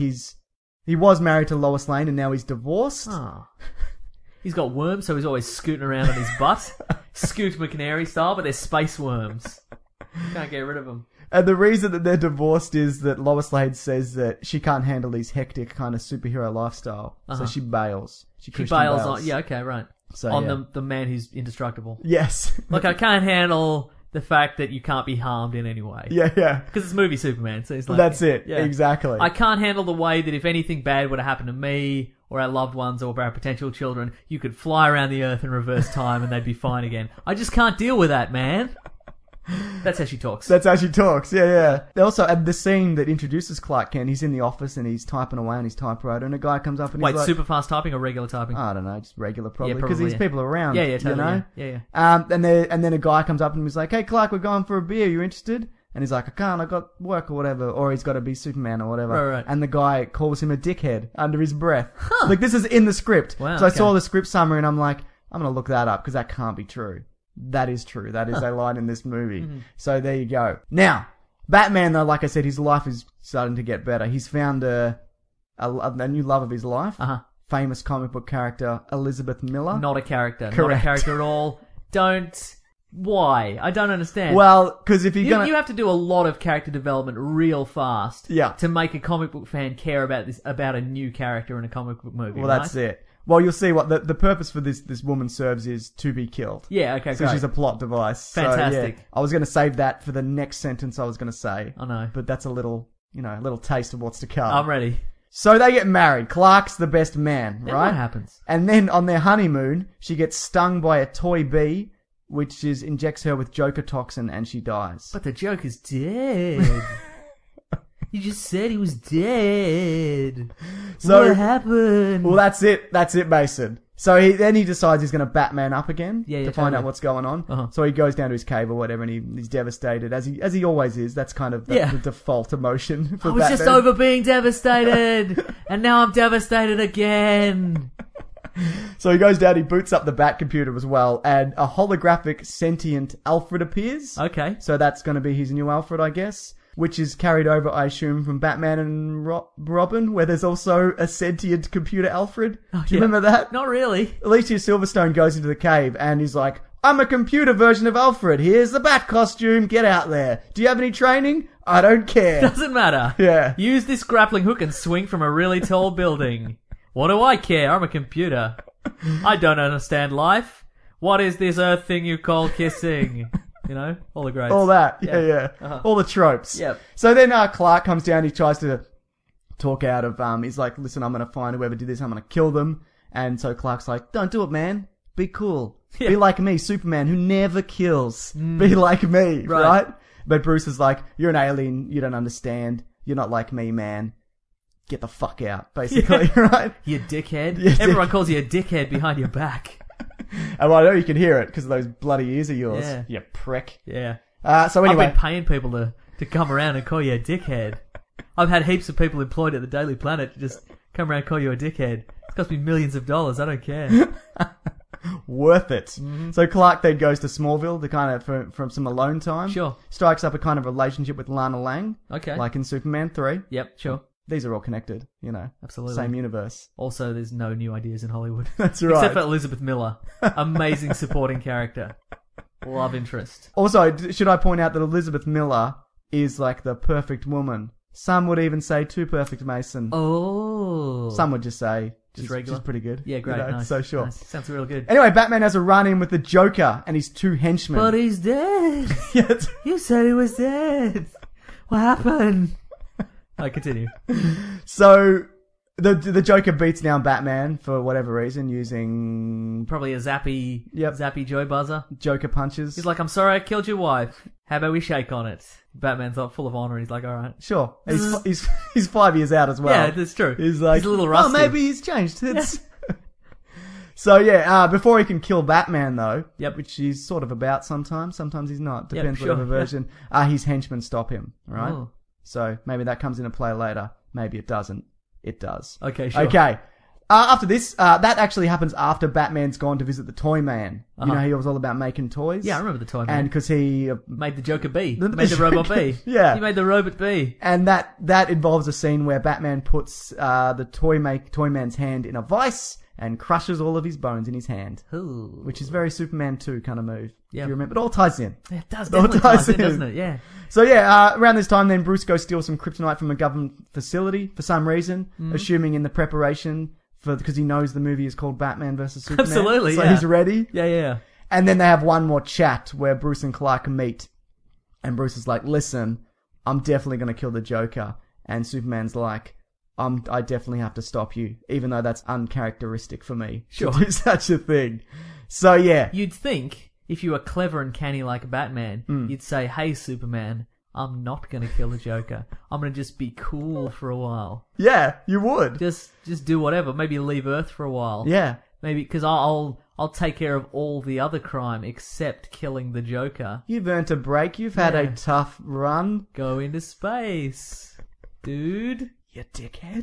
he was married to Lois Lane and now he's divorced. Oh. He's got worms, so he's always scooting around on his butt. Scoot McNairy style, but they're space worms. Can't get rid of them. And the reason that they're divorced is that Lois Lane says that she can't handle his hectic kind of superhero lifestyle. Uh-huh. So she bails. She She Christian bails on... Yeah, okay, right. So, on yeah. the man who's indestructible. Yes. Look, I can't handle the fact that you can't be harmed in any way. Yeah. Because it's movie Superman, so he's like... That's it. Yeah. Exactly. I can't handle the way that if anything bad were to happen to me or our loved ones or our potential children, you could fly around the earth and reverse time and they'd be fine again. I just can't deal with that, man. That's how she talks. That's how she talks, yeah. They also, at the scene that introduces Clark Kent, he's in the office and he's typing away on his typewriter and a guy comes up and Wait, he's like... super fast typing or regular typing? I don't know, just regular probably. Yeah, Because probably, these yeah. people are around, Yeah, totally, you know? yeah. And then a guy comes up and he's like, hey Clark, we're going for a beer, you interested? And he's like, I can't, I got work or whatever. Or he's got to be Superman or whatever. Right. And the guy calls him a dickhead under his breath. Like, this is in the script. Wow, so I okay. saw the script summary and I'm like, I'm going to look that up because that can't be true. That is true. That is a line in this movie. Mm-hmm. So there you go. Now, Batman, though, like I said, his life is starting to get better. He's found a new love of his life. Uh-huh. Famous comic book character, Elizabeth Miller. Not a character. Not a Correct. character at all. Don't... Why? I don't understand. Well, because if you're You, going you have to do a lot of character development real fast Yeah. to make a comic book fan care about a new character in a comic book movie. Well, right? that's it. Well, you'll see what the purpose for this woman serves is to be killed. Yeah, okay, So great. she's a plot device. Fantastic. So, yeah, I was going to save that for the next sentence I was going to say. I know. But that's a little taste of what's to come. I'm ready. So they get married. Clark's the best man, Then right? what happens? And then on their honeymoon, she gets stung by a toy bee, which injects her with Joker toxin and she dies. But the Joker's dead. You just said he was dead. So- what happened? Well, that's it. That's it, Mason. So he decides he's going to Batman up again Yeah, to find totally. out what's going on. Uh-huh. So he goes down to his cave or whatever, and he's devastated as he always is. That's kind of the default emotion for I was just Batman. over being devastated, and now I'm devastated again. So he goes down, he boots up the Bat computer as well, and a holographic sentient Alfred appears. Okay. So that's going to be his new Alfred, I guess, which is carried over, I assume, from Batman and Robin, where there's also a sentient computer Alfred. Do you remember that? Not really. Alicia Silverstone goes into the cave and he's like, I'm a computer version of Alfred. Here's the Bat costume. Get out there. Do you have any training? I don't care. Doesn't matter. Yeah. Use this grappling hook and swing from a really tall building. What do I care? I'm a computer. I don't understand life. What is this earth thing you call kissing? You know, all the greats. All that. Yeah. Uh-huh. All the tropes. Yep. So then Clark comes down. He tries to talk out of, he's like, listen, I'm going to find whoever did this. I'm going to kill them. And so Clark's like, don't do it, man. Be cool. Yeah. Be like me, Superman, who never kills. Be like me, right? But Bruce is like, you're an alien. You don't understand. You're not like me, man. Get the fuck out, basically, right? You dickhead. You Everyone calls you a dickhead behind your back. And I know you can hear it because of those bloody ears of yours. Yeah. You prick. Yeah. So anyway. I've been paying people to come around and call you a dickhead. I've had heaps of people employed at the Daily Planet to just come around and call you a dickhead. It's cost me millions of dollars. I don't care. Worth it. Mm-hmm. So Clark then goes to Smallville to kind of from some alone time. Sure. Strikes up a kind of relationship with Lana Lang. Okay. Like in Superman 3. Yep, sure. These are all connected, you know. Absolutely. Same universe. Also, there's no new ideas in Hollywood. That's right. Except for Elizabeth Miller. Amazing supporting character. Love interest. Also, should I point out that Elizabeth Miller is like the perfect woman? Some would even say too perfect, Mason. Oh. Some would just say Just regular. Just pretty good. Yeah, great. You know, Nice. So sure. Nice. Sounds real good. Anyway, Batman has a run-in with the Joker and his two henchmen. But he's dead. Yes. You said he was dead. What happened? I continue. So The Joker beats down Batman for whatever reason using Probably a zappy Joy buzzer. Joker punches. He's like, I'm sorry I killed your wife. How about we shake on it? Batman's like full of honor. He's like, all right. Sure. He's 5 years out as well. Yeah, that's true. He's like, he's a little rusty. Oh, maybe he's changed. So before he can kill Batman though, which he's sort of about sometimes. Sometimes he's not. Depends whatever version. His henchmen stop him, right? Oh. So maybe that comes into play later. Maybe it doesn't. It does. Okay, sure. Okay. After this, that actually happens after Batman's gone to visit the Toy Man. You know, he was all about making toys. Yeah, I remember the Toy Man. And because he made the Joker bee. Made the robot bee. Yeah. He made the robot bee. And that involves a scene where Batman puts the Toy Man's hand in a vice and crushes all of his bones in his hand. Ooh. Which is very Superman 2 kind of move. Yeah. If you remember. It all ties in. Yeah, it does. Definitely ties in, doesn't it? Yeah. So around this time then, Bruce goes steal some kryptonite from a government facility for some reason, assuming in the preparation because he knows the movie is called Batman vs. Superman. Absolutely, so he's ready. Yeah. And then they have one more chat where Bruce and Clark meet. And Bruce is like, listen, I'm definitely going to kill the Joker. And Superman's like, I definitely have to stop you, even though that's uncharacteristic for me to do such a thing. So yeah. You'd think, if you were clever and canny like Batman, you'd say, hey Superman, I'm not going to kill the Joker. I'm going to just be cool for a while. Yeah, you would. Just do whatever. Maybe leave Earth for a while. Yeah. Maybe, because I'll take care of all the other crime except killing the Joker. You've earned a break. You've had a tough run. Go into space, dude. You dickhead.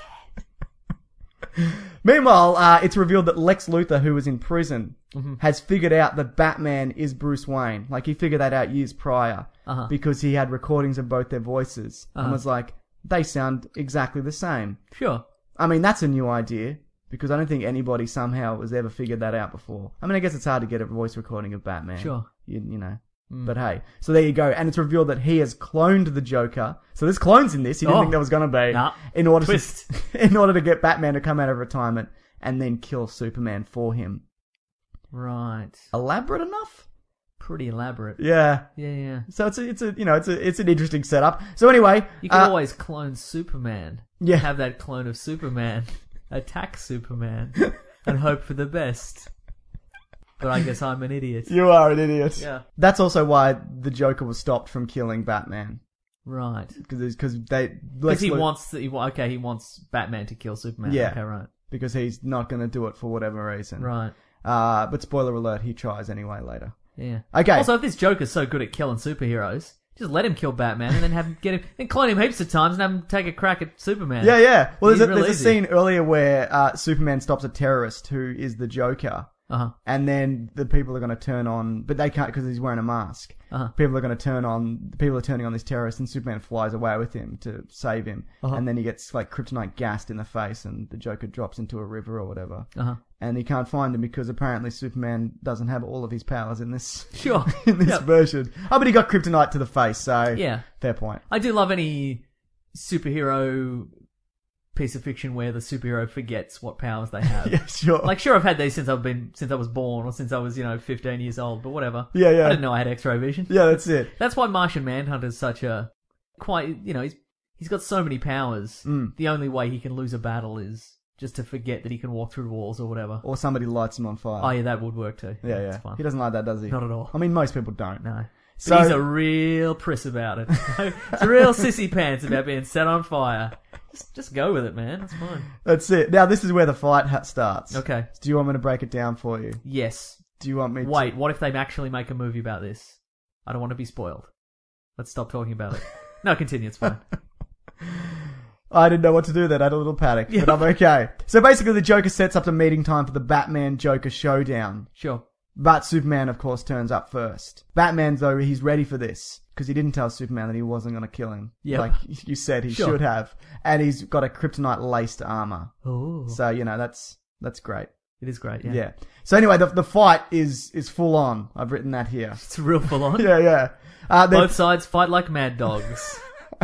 Meanwhile, it's revealed that Lex Luthor, who was in prison, has figured out that Batman is Bruce Wayne. Like, he figured that out years prior because he had recordings of both their voices and was like, they sound exactly the same. Sure. I mean, that's a new idea because I don't think anybody somehow has ever figured that out before. I mean, I guess it's hard to get a voice recording of Batman. Sure. You know. But hey, so there you go. And it's revealed that he has cloned the Joker. So there's clones in this. He didn't think there was going to be. Nah. In order Twist. in order to get Batman to come out of retirement and then kill Superman for him. Right. Elaborate enough? Pretty elaborate. Yeah. Yeah. So it's an interesting setup. So anyway, you can always clone Superman. Yeah. Have that clone of Superman attack Superman and hope for the best. But I guess I'm an idiot. You are an idiot. Yeah. That's also why the Joker was stopped from killing Batman. Right. Because he wants Batman to kill Superman. Yeah. Okay, right. Because he's not going to do it for whatever reason. Right. But spoiler alert, he tries anyway later. Yeah. Okay. Also, if this Joker's so good at killing superheroes, just let him kill Batman and then have him then clone him heaps of times and have him take a crack at Superman. Yeah. Well, there's a easy. scene earlier where Superman stops a terrorist who is the Joker. And then the people are going to turn on, but they can't because he's wearing a mask. People are turning on this terrorist, and Superman flies away with him to save him. And then he gets like kryptonite gassed in the face, and the Joker drops into a river or whatever. And he can't find him because apparently Superman doesn't have all of his powers in this. Sure. in this version. Oh, but he got kryptonite to the face, so yeah, fair point. I do love any superhero piece of fiction where the superhero forgets what powers they have. Yeah, sure. Like, sure, I've had these since I was born, or since I was, 15 years old, but whatever. Yeah. I didn't know I had X-ray vision. Yeah, that's it. That's why Martian Manhunter's such a quite, he's got so many powers. The only way he can lose a battle is just to forget that he can walk through walls or whatever. Or somebody lights him on fire. Oh yeah, that would work too. Yeah. That's fun. He doesn't like that, does he? Not at all. I mean, most people don't. No. So But he's a real priss about it. He's a real sissy pants about being set on fire. Just go with it, man. That's fine. That's it. Now, this is where the fight starts. Okay. Do you want me to break it down for you? Yes. Do you want me to... Wait, what if they actually make a movie about this? I don't want to be spoiled. Let's stop talking about it. No, continue. It's fine. I didn't know what to do then. I had a little panic, but I'm okay. So basically, the Joker sets up the meeting time for the Batman-Joker showdown. Sure. But Superman, of course, turns up first. Batman, though, he's ready for this. Because he didn't tell Superman that he wasn't going to kill him. Yeah. Like you said, he should have. And he's got a kryptonite-laced armor. Oh. So, that's great. It is great, yeah. Yeah. So anyway, the fight is full on. I've written that here. It's real full on. Yeah. Both sides fight like mad dogs.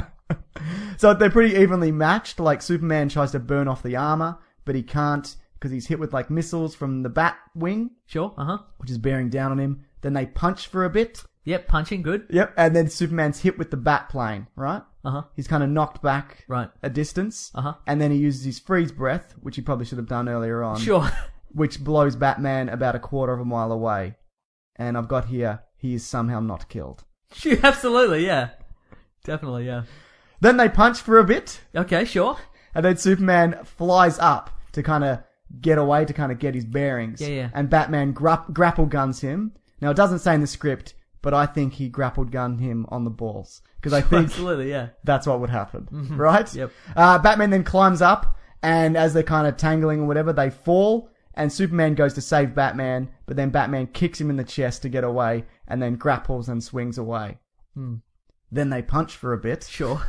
So they're pretty evenly matched. Like, Superman tries to burn off the armor, but he can't because he's hit with, like, missiles from the bat wing. Sure, which is bearing down on him. Then they punch for a bit. Yep, punching, good. Yep, and then Superman's hit with the bat plane, right? Uh-huh. He's kind of knocked back Right. a distance. Uh-huh. And then he uses his freeze breath, which he probably should have done earlier on. Sure. Which blows Batman about a quarter of a mile away. And I've got here, he is somehow not killed. Absolutely, yeah. Definitely, yeah. Then they punch for a bit. Okay, sure. And then Superman flies up to kind of get away, to kind of get his bearings. Yeah. And Batman grapple guns him. Now, it doesn't say in the script, but I think he grappled gunned him on the balls. Because I think Absolutely, yeah. that's what would happen. Right? Yep. Batman then climbs up, and as they're kind of tangling or whatever, they fall. And Superman goes to save Batman, but then Batman kicks him in the chest to get away, and then grapples and swings away. Then they punch for a bit. Sure.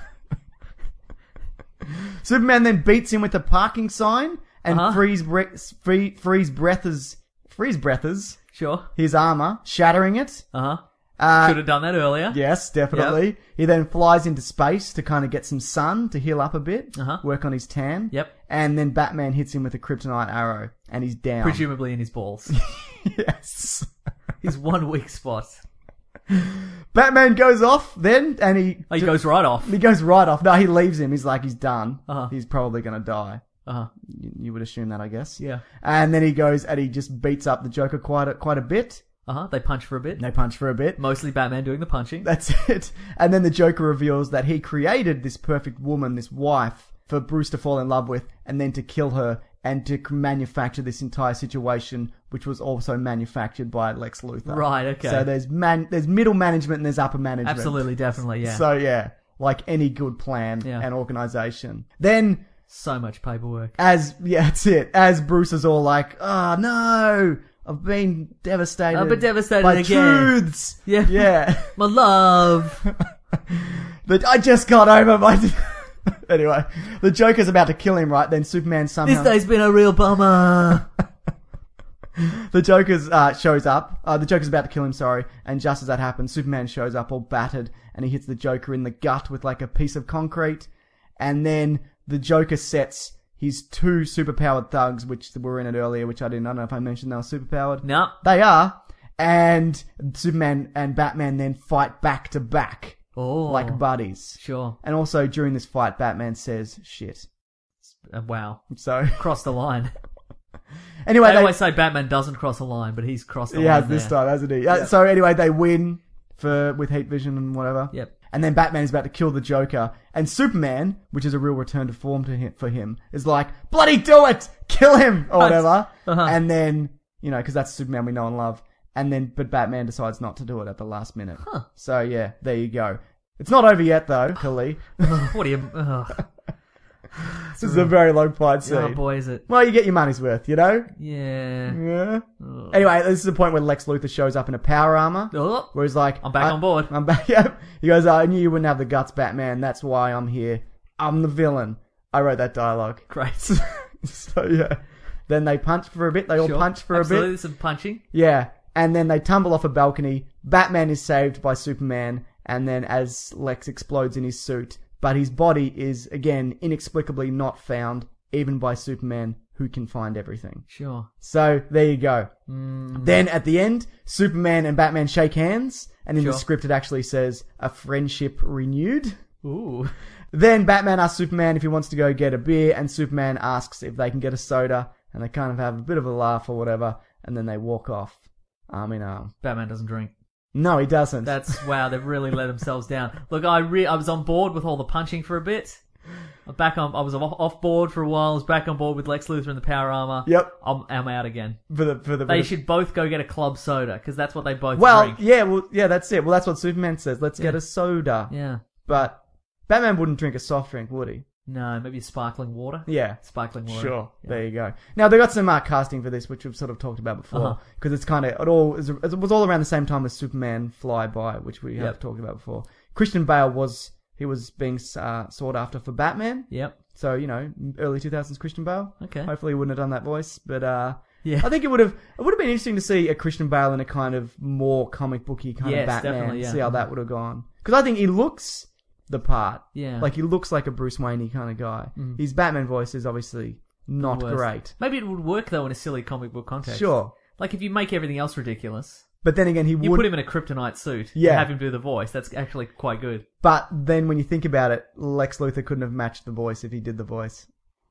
Superman then beats him with a parking sign and Uh-huh. freeze breathers Sure. his armor, shattering it. Uh-huh. Should have done that earlier. Yes, definitely. Yep. He then flies into space to kind of get some sun to heal up a bit, Uh-huh. work on his tan. Yep. And then Batman hits him with a kryptonite arrow, and he's down. Presumably in his balls. Yes. His one weak spot. Batman goes off then, and he goes right off. He goes right off. No, he leaves him. He's like, he's done. Uh-huh. He's probably going to die. Uh-huh. You would assume that, I guess. Yeah. And then he goes and he just beats up the Joker quite a bit. Uh-huh. They punch for a bit. They punch for a bit. Mostly Batman doing the punching. That's it. And then the Joker reveals that he created this perfect woman, this wife, for Bruce to fall in love with, and then to kill her, and to manufacture this entire situation, which was also manufactured by Lex Luthor. Right, okay. So there's middle management and there's upper management. Absolutely, definitely, yeah. So yeah, like any good plan Yeah. and organization. Then, So much paperwork. that's it. As Bruce is all like, oh no, I've been devastated. I've been devastated by again. truths. Yeah. Yeah. My love. But I just got over my... Anyway, the Joker's about to kill him, right? Then Superman somehow... This day's been a real bummer. The Joker's shows up. The Joker's about to kill him, sorry. And just as that happens, Superman shows up all battered, and he hits the Joker in the gut with like a piece of concrete. And then the Joker sets his two superpowered thugs, which were in it earlier, which I don't know if I mentioned they were superpowered. No. They are. And Superman and Batman then fight back to back. Oh. Like buddies. Sure. And also during this fight, Batman says shit. Wow. So Crossed the line. anyway, They always say Batman doesn't cross a line, but he's crossed the line. he has this time, hasn't he? So anyway, they win with heat vision and whatever. Yep. And then Batman is about to kill the Joker, and Superman, which is a real return to form for him, is like, bloody do it! Kill him! Or whatever. Uh-huh. And then, because that's Superman we know and love. But Batman decides not to do it at the last minute. Huh. So yeah, there you go. It's not over yet though, Khalid. What do you... This is a very long fight scene. Oh boy, is it. Well, you get your money's worth, Yeah. Yeah. Anyway, this is the point where Lex Luthor shows up in a power armor. Oh, Where he's like, I'm back on board. I'm back. Yeah. He goes, I knew you wouldn't have the guts, Batman. That's why I'm here. I'm the villain. I wrote that dialogue. Great. So yeah. Then they punch for a bit. They all Sure. punch for Absolutely, a bit. there's some punching. Yeah. And then they tumble off a balcony. Batman is saved by Superman. And then as Lex explodes in his suit. But his body is, again, inexplicably not found, even by Superman, who can find everything. Sure. So, there you go. Then, at the end, Superman and Batman shake hands, and in the Sure. script it actually says, a friendship renewed. Ooh. Then Batman asks Superman if he wants to go get a beer, and Superman asks if they can get a soda, and they kind of have a bit of a laugh or whatever, and then they walk off, arm in arm. Batman doesn't drink. No, he doesn't. That's, wow, they've really let themselves down. Look, I was on board with all the punching for a bit. I was off board for a while. I was back on board with Lex Luthor in the power armor. Yep. I'm out again. They should both go get a club soda, because that's what they both Well, drink. yeah, that's it. Well, that's what Superman says. Let's get a soda. Yeah. But Batman wouldn't drink a soft drink, would he? No, maybe sparkling water? Yeah. Sparkling water. Sure. Yeah. There you go. Now, they got some casting for this, which we've sort of talked about before. Because it's kind of, it was all around the same time as Superman Flyby, which we have talked about before. Christian Bale was being sought after for Batman. Yep. So, early 2000s Christian Bale. Okay. Hopefully he wouldn't have done that voice. But, yeah. I think it would have been interesting to see a Christian Bale in a kind of more comic booky kind of Batman. Definitely, yeah. See how that would have gone. Because I think he looks the part. Yeah. Like, he looks like a Bruce Wayne-y kind of guy. His Batman voice is obviously not Worst. great. Maybe it would work, though, in a silly comic book context. Sure. Like, if you make everything else ridiculous, But then again, he You would put him in a kryptonite suit Yeah. and have him do the voice. That's actually quite good. But then when you think about it, Lex Luthor couldn't have matched the voice if he did the voice.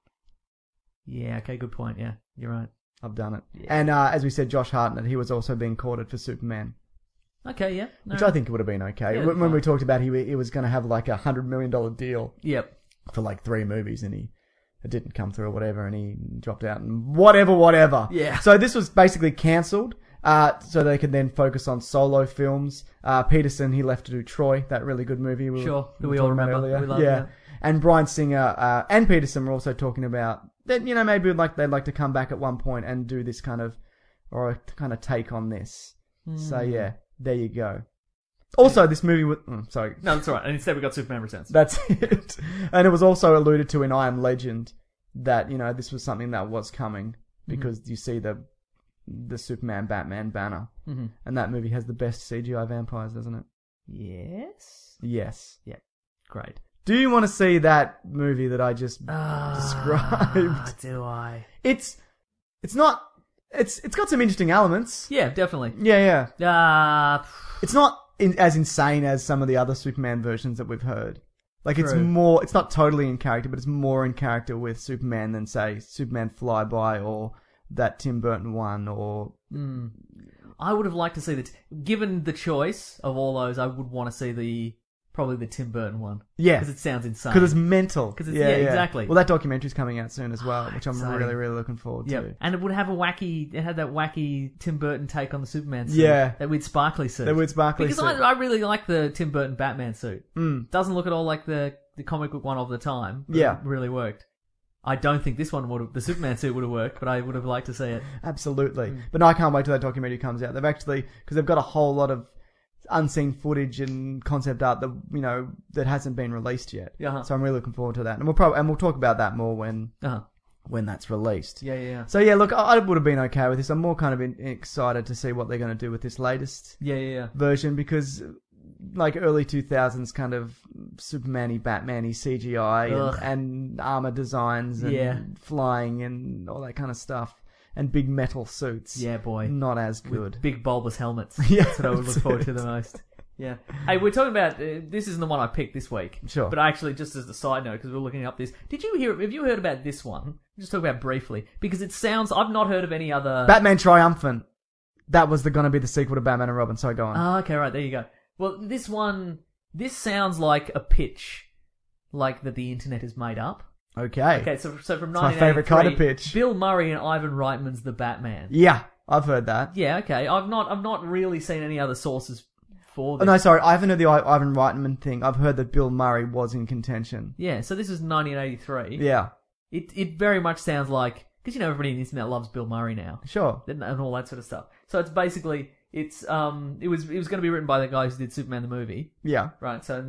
Yeah, okay, good point. Yeah, you're right. I've done it. Yeah. And as we said, Josh Hartnett, he was also being courted for Superman. Okay, yeah. No. Which I think would have been okay. Yeah, when we talked about he was going to have like $100 million deal Yep. for like 3 movies, and it didn't come through or whatever, and he dropped out and whatever. Yeah. So this was basically cancelled, so they could then focus on solo films. Peterson, he left to do Troy, that really good movie. Sure, we we were all talking about remember. earlier. We love yeah. it. And Bryan Singer and Peterson were also talking about that, maybe they'd like to come back at one point and do this kind of take on this. So yeah, there you go. Also, this movie was... sorry. No, that's all right. And instead we got Superman Returns. That's it. And it was also alluded to in I Am Legend that, this was something that was coming because you see the Superman Batman banner. Mm-hmm. And that movie has the best CGI vampires, doesn't it? Yes. Yes. Yeah. Great. Do you want to see that movie that I just described? Do I? It's not... It's got some interesting elements. Yeah, definitely. Yeah. It's It's not as insane as some of the other Superman versions that we've heard. Like, True. it's more... It's not totally in character, but it's more in character with Superman than, say, Superman Flyby or that Tim Burton one or... I would have liked to see that. Given the choice of all those, I would want to see probably the Tim Burton one. Yeah. Because it sounds insane. Because it's mental. Yeah, exactly. Well, that documentary's coming out soon as well, which I'm Exciting. really, really looking forward to. Yeah, and it would have it had that wacky Tim Burton take on the Superman suit. Yeah. That weird sparkly suit. Because suit. I really like the Tim Burton Batman suit. Doesn't look at all like the comic book one of the time. But Yeah. It really worked. I don't think this one the Superman suit would have worked, but I would have liked to see it. Absolutely. But no, I can't wait till that documentary comes out. Because they've got a whole lot of unseen footage and concept art that, that hasn't been released yet. Uh-huh. So I'm really looking forward to that. And we'll talk about that more when that's released. Yeah. So yeah, look, I would have been okay with this. I'm more kind of excited to see what they're going to do with this latest version because like early 2000s kind of Superman-y, Batman-y CGI and armor designs and flying and all that kind of stuff and big metal suits. Yeah, boy. Not as good. With big bulbous helmets. Yeah, that's what I would look forward to the most. Yeah. Hey, we're talking about this isn't the one I picked this week. Sure. But actually, just as a side note, because we're looking up this, have you heard about this one? Just talk about it briefly because it sounds I've not heard of any other Batman Triumphant. That was going to be the sequel to Batman and Robin. So go on. Oh, okay, right there you go. Well, this sounds like a pitch, like that the internet has made up. Okay. So from 1983, my favourite kind of pitch. Bill Murray and Ivan Reitman's The Batman. Yeah, I've heard that. Yeah, okay. I've not really seen any other sources for this. Oh, no, sorry, I haven't heard the Ivan Reitman thing. I've heard that Bill Murray was in contention. Yeah, so this is 1983. Yeah. It very much sounds like because everybody on the internet loves Bill Murray now. Sure. And all that sort of stuff. So it's basically it was going to be written by the guys who did Superman the movie. Yeah. Right. So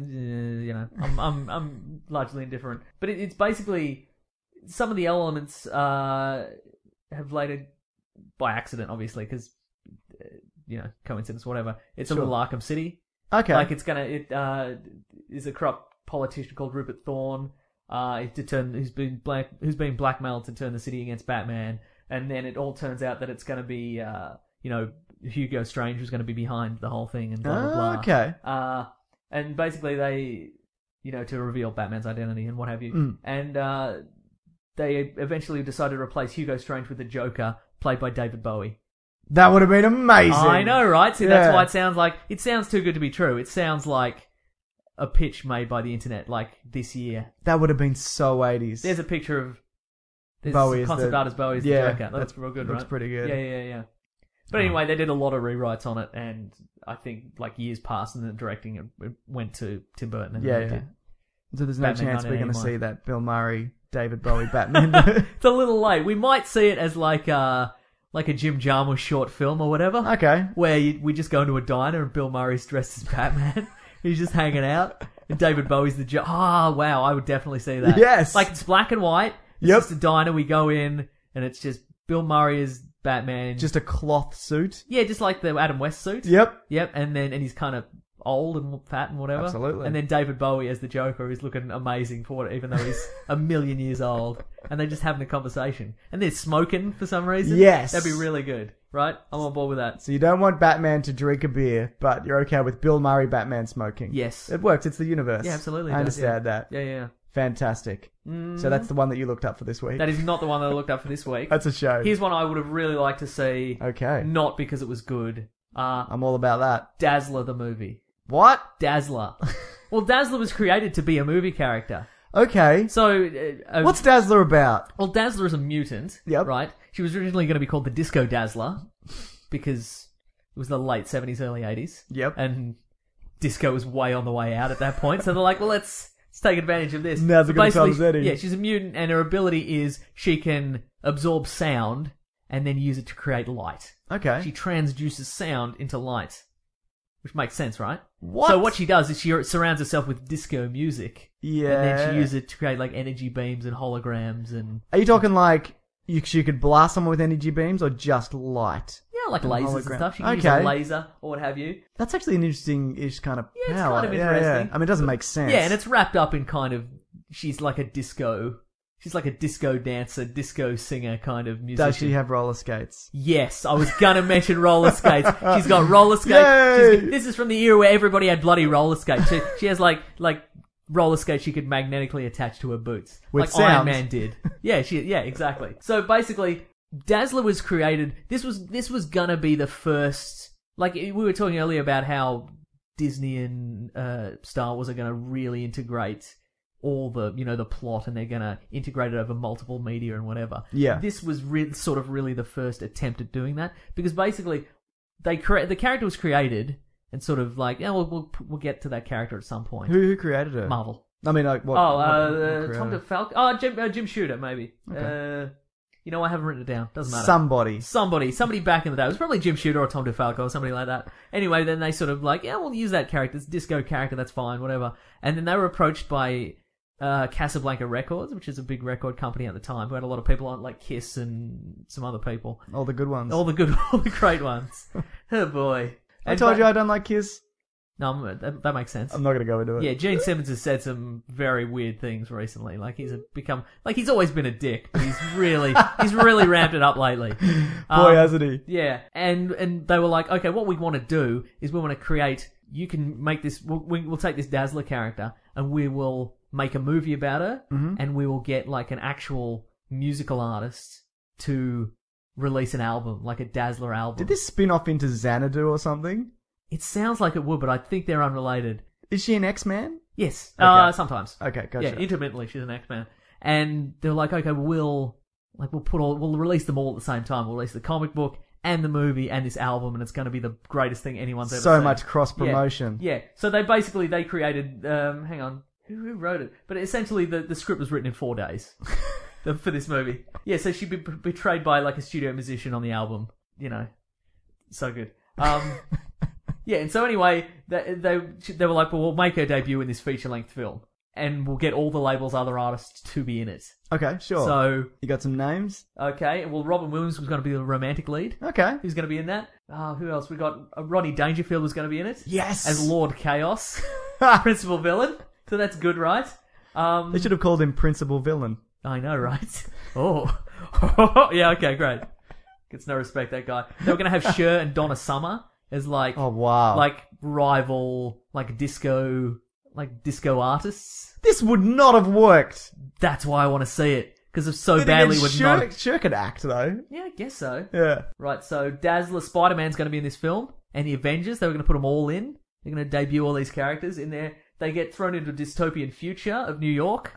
I'm largely indifferent, but it's basically some of the elements have later by accident, obviously, because coincidence, whatever. It's a little Arkham City. Okay. Like it is a corrupt politician called Rupert Thorne. Who's been blackmailed to turn the city against Batman, and then it all turns out that it's going to be Hugo Strange who's going to be behind the whole thing and blah blah blah. Okay. And basically they, to reveal Batman's identity and what have you, and they eventually decided to replace Hugo Strange with the Joker, played by David Bowie. That would have been amazing. I know, right? See, that's why it sounds too good to be true. It sounds like a pitch made by the internet, like this year. That would have been so 80s. There's a picture of Bowie concept art as Bowie as the Joker. That looks real good, looks right? pretty good. Yeah. But anyway, they did a lot of rewrites on it, and I think like years passed, and the directing it went to Tim Burton. And Yeah. So there's no Batman chance we're going to 1981. see that Bill Murray, David Bowie Batman. It's a little late. We might see it as like a Jim Jarmusch short film or whatever. Okay. Where we just go into a diner and Bill Murray's dressed as Batman. He's just hanging out. And David Bowie's the Joker. Oh, wow. I would definitely see that. Yes. Like, it's black and white. It's just a diner. We go in, and it's just Bill Murray as Batman. Just a cloth suit. Yeah, just like the Adam West suit. Yep. And he's kind of, old and fat and whatever. Absolutely. And then David Bowie as the Joker, who's looking amazing for it, even though he's a million years old. And they're just having a conversation. And they're smoking for some reason. Yes. That'd be really good, right? I'm on board with that. So you don't want Batman to drink a beer, but you're okay with Bill Murray Batman smoking. Yes. It works. It's the universe. Yeah, absolutely. I it does, understand yeah. that. Yeah. Fantastic. So that's the one that you looked up for this week. That is not the one that I looked up for this week. That's a show. Here's one I would have really liked to see. Okay. Not because it was good. I'm all about that. Dazzler the movie. What? Dazzler. Well, Dazzler was created to be a movie character. Okay. So, what's Dazzler about? Well, Dazzler is a mutant. Yep. Right? She was originally going to be called the Disco Dazzler because it was the late 70s, early 80s. Yep. And disco was way on the way out at that point. So they're like, well, let's take advantage of this. Now's a good time as any. Yeah, she's a mutant, and her ability is she can absorb sound and then use it to create light. Okay. She transduces sound into light, which makes sense, right? What? So what she does is she surrounds herself with disco music. Yeah. And then she uses it to create like energy beams and holograms and... Are you talking like she could blast someone with energy beams or just light? Yeah, like lasers and stuff. She can use Okay. a laser or what have you. That's actually an interesting-ish kind of Yeah, it's power. kind of interesting. Yeah. I mean, it doesn't make sense. Yeah, and it's wrapped up in kind of... She's like a disco dancer, disco singer kind of musician. Does she have roller skates? Yes, I was gonna mention roller skates. She's got roller skates. Yay! This is from the era where everybody had bloody roller skates. She has like roller skates she could magnetically attach to her boots, With like sound. Iron Man did. Yeah, exactly. So basically, Dazzler was created. This was gonna be the first. Like we were talking earlier about how Disney and Star Wars are gonna really integrate all the, the plot, and they're going to integrate it over multiple media and whatever. Yeah. This was really the first attempt at doing that, because basically the character was created and sort of like, yeah, we'll get to that character at some point. Who created her? Marvel. I mean, like what? Tom DeFalco. Oh, Jim Shooter, maybe. Okay. I haven't written it down. Doesn't matter. Somebody back in the day. It was probably Jim Shooter or Tom DeFalco or somebody like that. Anyway, then they sort of like, yeah, we'll use that character. It's a disco character. That's fine, whatever. And then they were approached by Casablanca Records, which is a big record company at the time, who had a lot of people on, like Kiss and some other people. All the good ones. All the great ones. Oh boy. I told you I don't like Kiss. No, that makes sense. I'm not going to go into it. Yeah, Gene Simmons has said some very weird things recently. Like he's always been a dick, but he's really ramped it up lately. Boy, hasn't he? Yeah, and they were like, okay, what we want to do is we want to create. You can make this. We'll take this Dazzler character and we will make a movie about her, and we will get like an actual musical artist to release an album, like a Dazzler album. Did this spin off into Xanadu or something? It sounds like it would, but I think they're unrelated. Is she an X-Man? Yes. Okay. Sometimes. Okay, gotcha. Yeah, intermittently she's an X-Man. And they're like, okay, we'll release them all at the same time. We'll release the comic book and the movie and this album, and it's going to be the greatest thing anyone's ever seen. So much cross-promotion. Yeah. So they created, hang on, who wrote it? But essentially the script was written in 4 days for this movie. Yeah, so she'd be betrayed by like a studio musician on the album. So good. Yeah, and so anyway, they were like, well, we'll make her debut in this feature-length film, and we'll get all the label's other artists to be in it. Okay, sure. So you got some names? Okay, well, Robin Williams was going to be the romantic lead. Okay. Who's going to be in that? Who else? We got Rodney Dangerfield was going to be in it. Yes! As Lord Chaos, principal villain. So that's good, right? They should have called him Principal Villain. I know, right? Oh. Yeah, okay, great. Gets no respect, that guy. They were going to have Cher and Donna Summer as like, oh wow, like rival, like disco artists. This would not have worked. That's why I want to see it, because if so badly would not. Cher could act though. Yeah, I guess so. Yeah. Right. So Dazzler, Spider-Man's going to be in this film, and the Avengers. They were going to put them all in. They're going to debut all these characters in there. They get thrown into a dystopian future of New York.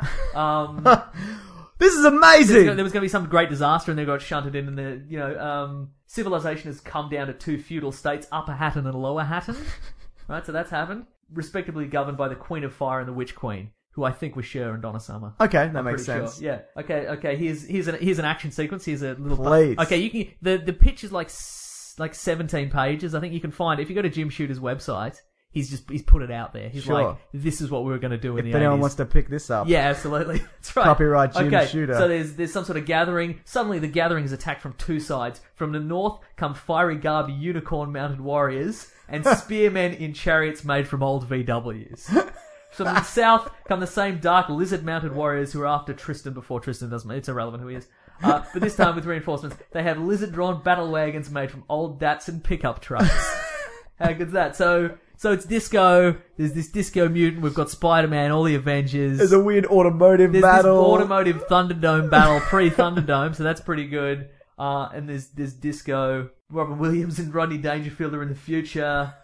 This is amazing! There was going to be some great disaster, and they got shunted in, and the civilization has come down to two feudal states, Upper Hatton and Lower Hatton. Right, so that's happened. Respectively governed by the Queen of Fire and the Witch Queen, who I think was Cher and Donna Summer. Okay, that makes sense. Sure. Yeah. Okay. Here's an action sequence. Here's a little. Please. Okay, you can. The pitch is like 17 pages. I think you can find it if you go to Jim Shooter's website. He's put it out there. He's like, this is what we were going to do in the 80s. If anyone wants to pick this up. Yeah, absolutely. That's right. Copyright Jim Shooter. So there's some sort of gathering. Suddenly the gathering is attacked from two sides. From the north come fiery garbed unicorn-mounted warriors. and spearmen in chariots made from old VWs. From the south come the same dark lizard-mounted warriors who are after Tristan before Tristan doesn't. It's irrelevant who he is. But this time with reinforcements, they have lizard-drawn battle wagons made from old Datsun pickup trucks. How good's that? So it's disco. There's this disco mutant. We've got Spider-Man, all the Avengers. There's a weird automotive battle. There's this automotive Thunderdome battle, pre-Thunderdome, so that's pretty good. And there's disco. Robin Williams and Rodney Dangerfield are in the future.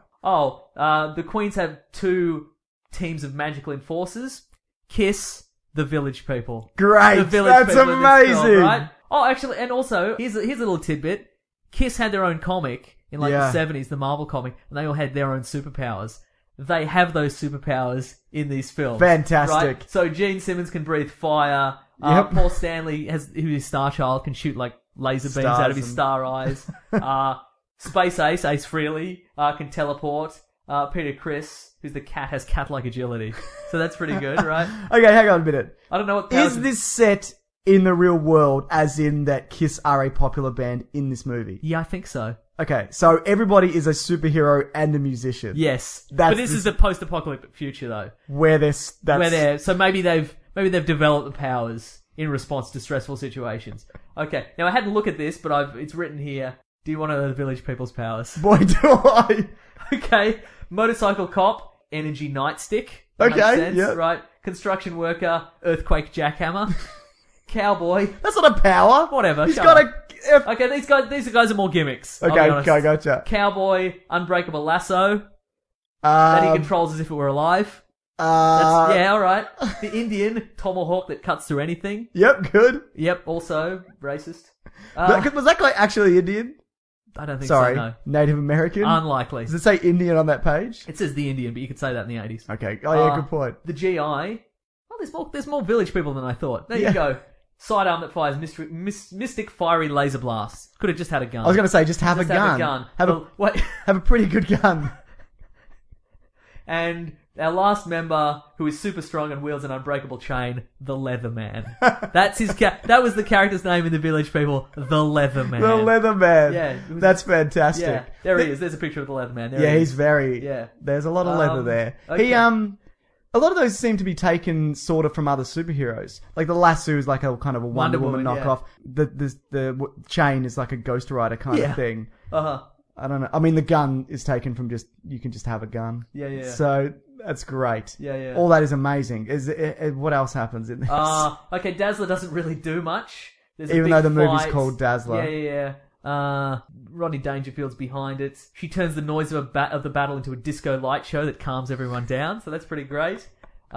The Queens have 2 teams of magical enforcers. Kiss, the Village People. Great. The Village That's People in this amazing. film, right? Oh, actually, and also, here's a little tidbit. Kiss had their own comic in the 70s, the Marvel comic, and they all had their own superpowers. They have those superpowers in these films. Fantastic. Right? So Gene Simmons can breathe fire. Yep. Paul Stanley, who is Star Child, can shoot like laser beams out of his star eyes. Space Ace, Ace Frehley, can teleport. Peter Criss, who's the cat, has cat-like agility. So that's pretty good, right? Okay, hang on a minute. I don't know what Is this set in the real world, as in that Kiss are a popular band in this movie? Yeah, I think so. Okay, so everybody is a superhero and a musician. Yes. But this is the post-apocalyptic future, though. So maybe they've developed the powers in response to stressful situations. Okay, now I hadn't looked at this, but it's written here. Do you want to know the Village People's powers? Boy, do I. Okay. Motorcycle cop, energy nightstick. Okay, makes sense, yeah. right? Construction worker, earthquake jackhammer. Cowboy. That's not a power. Whatever. He's got Okay, these guys are more gimmicks. I'll be Okay, honest. gotcha. Cowboy, unbreakable lasso that he controls as if it were alive. Alright. The Indian, tomahawk that cuts through anything. Yep, good. Yep, also racist. Was that guy actually Indian? I don't think Sorry, so, no. Native American? Unlikely. Does it say Indian on that page? It says the Indian, but you could say that in the 80s. Okay. Oh, yeah, good point. The GI. Oh, there's more Village People than I thought. There you go. Sidearm that fires mystic fiery laser blasts. Could have just had a gun. I was going to say, just have a gun. Have a pretty good gun. And our last member, who is super strong and wields an unbreakable chain, the Leatherman. That's his. That was the character's name in the Village People, the Leatherman. The Leatherman. Yeah, that's fantastic. Yeah, there he is. There's a picture of the Leatherman. He's very. Yeah, there's a lot of leather there. Okay. A lot of those seem to be taken sort of from other superheroes. Like the lasso is like a kind of a Wonder Woman knockoff. Yeah. The chain is like a Ghost Rider kind of thing. I don't know. I mean, the gun is taken from you can just have a gun. Yeah. So that's great. Yeah. All that is amazing. What else happens in this? Okay, Dazzler doesn't really do much. Even though the movie's called Dazzler. Yeah. Rodney Dangerfield's behind it. She turns the noise of the battle into a disco light show that calms everyone down, so that's pretty great.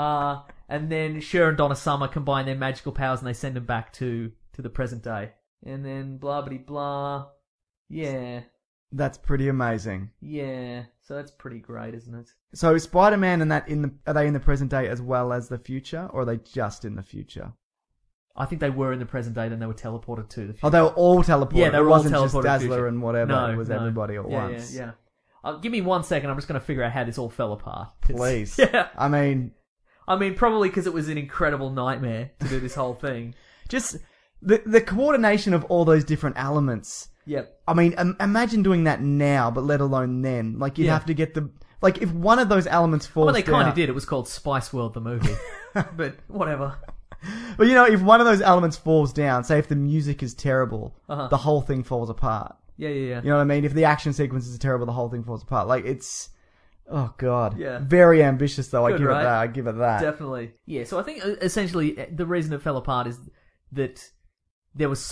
And then Cher and Donna Summer combine their magical powers and they send them back to the present day. And then blah blah blah. Yeah. That's pretty amazing. Yeah. So that's pretty great, isn't it? So Spider-Man and are they in the present day as well as the future, or are they just in the future? I think they were in the present day, then they were teleported to the future. Oh, they were all teleported. Yeah, they were it wasn't all just teleported Dazzler and whatever. No, it was everybody at once. Yeah. Give me 1 second. I'm just going to figure out how this all fell apart. Please. Yeah. I mean, probably because it was an incredible nightmare to do this whole thing. Just the coordination of all those different elements. Yep. I mean, imagine doing that now, but let alone then. Like, you'd have to get if one of those elements falls down... Well, they kind of did. It was called Spice World, the movie. But whatever. But if one of those elements falls down, say if the music is terrible, the whole thing falls apart. Yeah. You know what I mean? If the action sequences are terrible, the whole thing falls apart. Like, it's... Oh, God. Yeah. Very ambitious, though. Good, right? I give it that. Definitely. Yeah, so I think, essentially, the reason it fell apart is that there was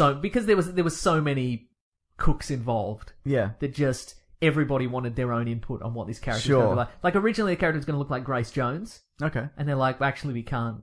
so many cooks involved. Yeah. That just... Everybody wanted their own input on what this character was going to be like. Like, originally, the character was going to look like Grace Jones. Okay. And they're like, actually, we can't...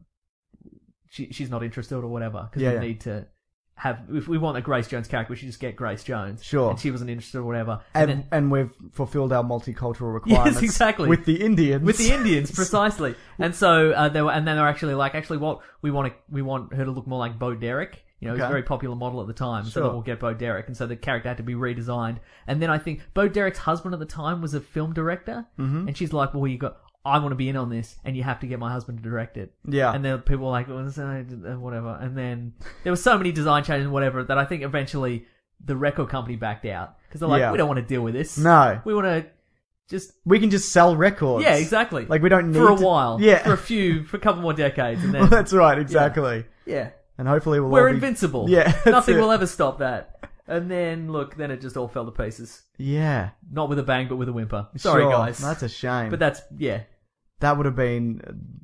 She's not interested or whatever, because we need to have... If we want a Grace Jones character, we should just get Grace Jones. Sure. And she wasn't interested or whatever. And we've fulfilled our multicultural requirements. Yes, exactly. With the Indians. With the Indians, precisely. And so then they're actually like, what we want her to look more like Bo Derek. It was a very popular model at the time, so that we'll get Bo Derek. And so the character had to be redesigned. And then I think Bo Derek's husband at the time was a film director. Mm-hmm. And she's like, well, I want to be in on this, and you have to get my husband to direct it. Yeah. And then people were like, whatever. And then there were so many design changes and whatever that I think eventually the record company backed out. Because they're like, we don't want to deal with this. No. We want to we can just sell records. Yeah, exactly. Like we don't need for a to- while. Yeah. For a couple more decades, and then Well, that's right, exactly. yeah. And hopefully We're all be- invincible. Yeah, that's Nothing it. will ever stop that. And then then it just all fell to pieces. Yeah. Not with a bang, but with a whimper. Sorry, Sure. guys. That's a shame. But that would have been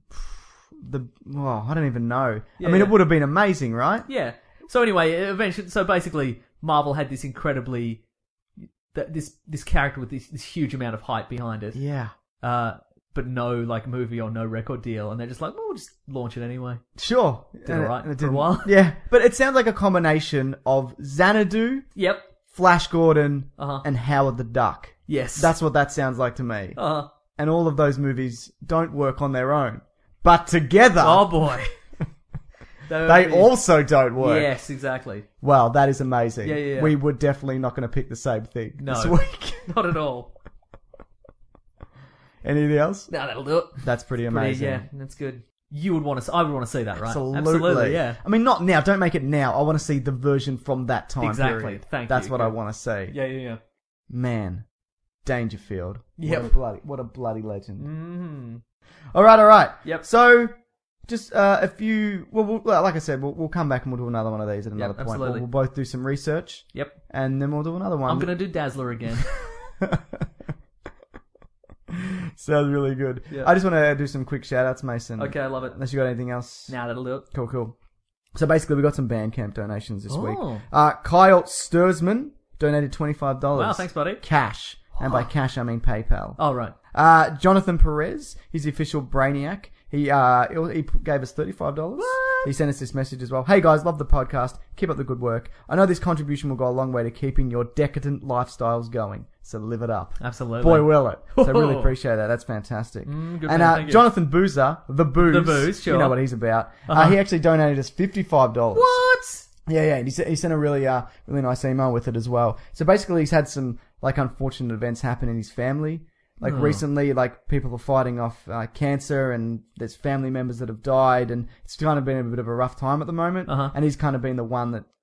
I don't even know. Yeah, I mean, yeah. it would have been amazing, right? Yeah. So anyway, basically, Marvel had this incredibly, this character with this huge amount of hype behind it. Yeah. But no like movie or no record deal, and they're just like, well, we'll just launch it anyway. Sure. Did all right And it for a didn't- while. Yeah. But it sounds like a combination of Xanadu, Yep. Flash Gordon, Uh-huh. and Howard the Duck. Yes. That's what that sounds like to me. Uh-huh. And all of those movies don't work on their own. But together, Oh boy. they also don't work. Yes, exactly. Wow, that is amazing. Yeah. We were definitely not going to pick the same thing No. this week. Not at all. Anything else? No, that'll do it. That's pretty Pretty, amazing. yeah, that's good. I would want to see that, right? Absolutely. yeah. I mean, not now. Don't make it now. I want to see the version from that time Exactly. period. Thank That's you. what I Good. want to see. Yeah. Man, Dangerfield. Yep. What a bloody legend. Mm-hmm. All right. Yep. So, just a few. Well, like I said, we'll come back and we'll do another one of these at another point. absolutely. We'll both do some research. Yep. And then we'll do another one. I'm gonna do Dazzler again. Sounds really good. Yeah. I just want to do some quick shout outs, Mason. Okay, I love it. Unless you got anything else. Now that'll do it. Cool. So basically, we got some Bandcamp donations this week. Oh. Kyle Sturzman donated $25. Wow, thanks, buddy. Cash. And by cash, I mean PayPal. Oh, right. Jonathan Perez, he's the official Brainiac. He gave us $35. What? He sent us this message as well. Hey guys, love the podcast. Keep up the good work. I know this contribution will go a long way to keeping your decadent lifestyles going. So live it up. Absolutely. Boy, will it. So I really appreciate that. That's fantastic. good And man, thank you. Jonathan Boozer, the Booze. The Booze, sure. You know what he's about. Uh-huh. He actually donated us $55. What? Yeah. And he sent a really nice email with it as well. So basically, he's had some unfortunate events happen in his family. Like recently, people are fighting off cancer, and there's family members that have died, and it's kind of been a bit of a rough time at the moment. Uh-huh. And he's kind of been the one that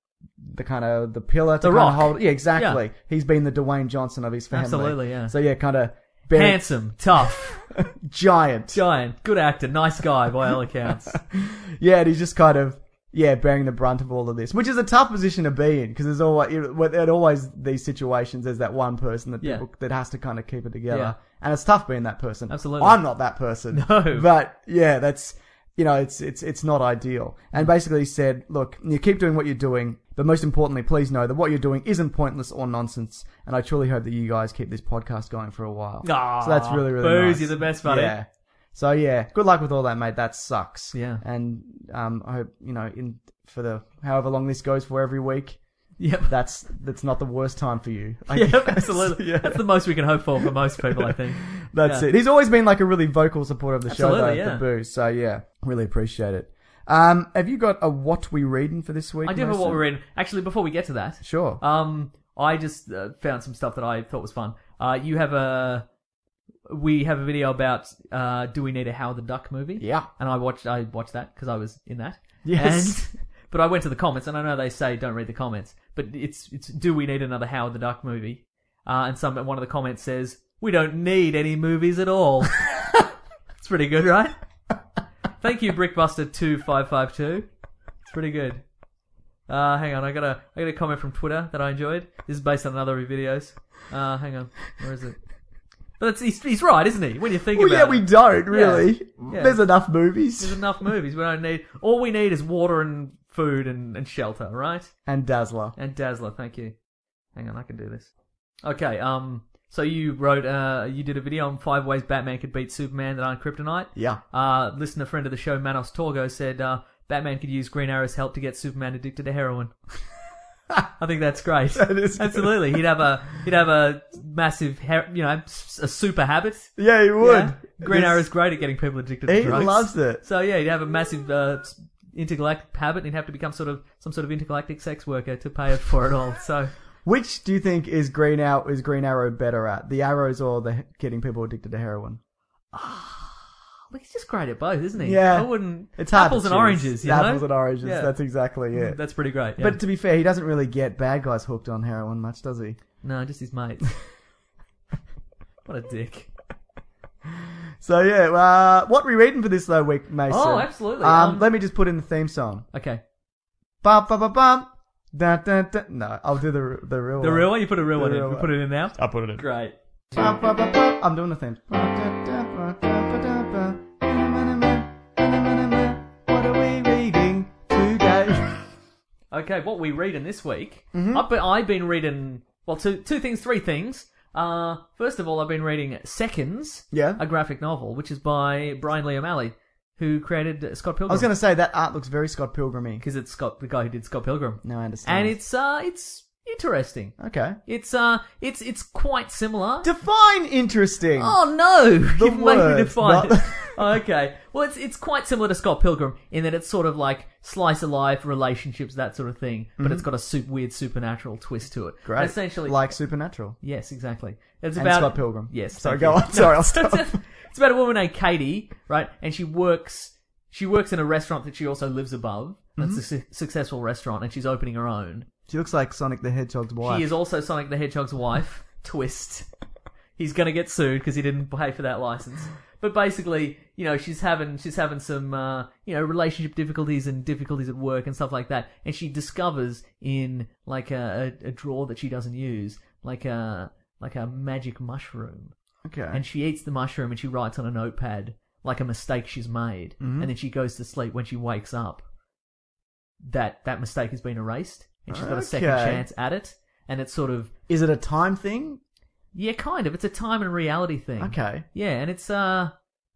the pillar to The kind rock. of hold. Yeah, exactly. Yeah. He's been the Dwayne Johnson of his family. Absolutely, yeah. So yeah, kind of Handsome, tough, giant, good actor, nice guy by all accounts. Yeah, and he's just kind of bearing the brunt of all of this, which is a tough position to be in because there's always these situations. There's that one person that has to kind of keep it together, Yeah. and it's tough being that person. Absolutely. I'm not that person. No. But yeah, that's it's not ideal. And basically he said, look, you keep doing what you're doing, but most importantly, please know that what you're doing isn't pointless or nonsense. And I truly hope that you guys keep this podcast going for a while. Aw, so that's really, really Booze, nice. you're the best, buddy. Yeah. So yeah, good luck with all that, mate. That sucks. Yeah. And I hope for the however long this goes for every week. Yep. That's not the worst time for you. I Yep, guess. absolutely. Yeah. That's the most we can hope for most people, I think. That's Yeah. it. He's always been like a really vocal supporter of the show, though, Absolutely, yeah. the Booze. So yeah, really appreciate it. Have you got a what we reading for this week? I do have Mason? what we're in. Actually, before we get to that, Sure. I just found some stuff that I thought was fun. We have a video about do we need a Howard the Duck movie? Yeah. And I watched that because I was in that. Yes. But I went to the comments, and I know they say don't read the comments, but it's do we need another Howard the Duck movie? And one of the comments says we don't need any movies at all. It's pretty good, right? Thank you, Brickbuster2552. It's pretty good. Hang on, I got a comment from Twitter that I enjoyed. This is based on another of your videos. Hang on, where is it? But he's right, isn't he? When you think about it. we don't really. Yeah. There's enough movies There's enough movies. We don't need. All we need is water and food and shelter, right? and Dazzler. And Dazzler, thank you. Hang on, I can do this. Okay, so you wrote, you did a video on 5 ways Batman could beat Superman that aren't kryptonite. Yeah. Listener friend of the show, Manos Torgo, said, Batman could use Green Arrow's help to get Superman addicted to heroin. I think that's great. That is good. Absolutely. He'd have a massive, a super habit. Yeah, he would. Yeah. Green Arrow's great at getting people addicted to He drugs. loves it. So yeah, he'd have a massive intergalactic habit, and he'd have to become some sort of intergalactic sex worker to pay for it all. So Which do you think is Green Arrow better at? The arrows or the getting people addicted to heroin? Look, he's just great at both, isn't he? Yeah. I wouldn't. It's hard apples to and choose. oranges. You Apples know? and oranges. Yeah. That's exactly it. That's pretty great. Yeah. But to be fair, he doesn't really get bad guys hooked on heroin much, does he? no, just his mates. What a dick. So yeah, what are we reading for this though week, Mason? Oh, absolutely. Let me just put in the theme song. Okay. Bum bum bum bum. Dun, dun, dun. No, I'll do the real one. The real one? You put a real one in. real We put it in now? I'll put it in. Great. Bum, bum, bum, bum. I'm doing the theme. What are we reading today? Okay, what we reading this week? I've been reading, well, three things. First of all, I've been reading Seconds, a graphic novel, which is by Brian Lee O'Malley, who created Scott Pilgrim. I was going to say, that art looks very Scott Pilgrim-y. Because it's the guy who did Scott Pilgrim. No, I understand. And it's interesting. Okay. It's quite similar. Define interesting. Oh no! You've made me define not... it. Okay. Well, it's quite similar to Scott Pilgrim in that it's sort of like slice of life, relationships, that sort of thing, but it's got a weird supernatural twist to it. Great. Essentially, like Supernatural. Yes, exactly. It's and about Scott Pilgrim. Yes. Sorry, go on. Sorry, I'll stop. It's about a woman named Katie, right? And she works in a restaurant that she also lives above. It's a successful restaurant, and she's opening her own. She looks like Sonic the Hedgehog's wife. She is also Sonic the Hedgehog's wife. Twist. He's going to get sued because he didn't pay for that license. But basically, she's having some, relationship difficulties and difficulties at work and stuff like that. And she discovers in like a drawer that she doesn't use, like a magic mushroom. Okay. And she eats the mushroom and she writes on a notepad like a mistake she's made. And then she goes to sleep. When she wakes up, that mistake has been erased. And she's got a second chance at it. And it's sort of... Is it a time thing? Yeah, kind of. It's a time and reality thing. Okay. Yeah, and it's and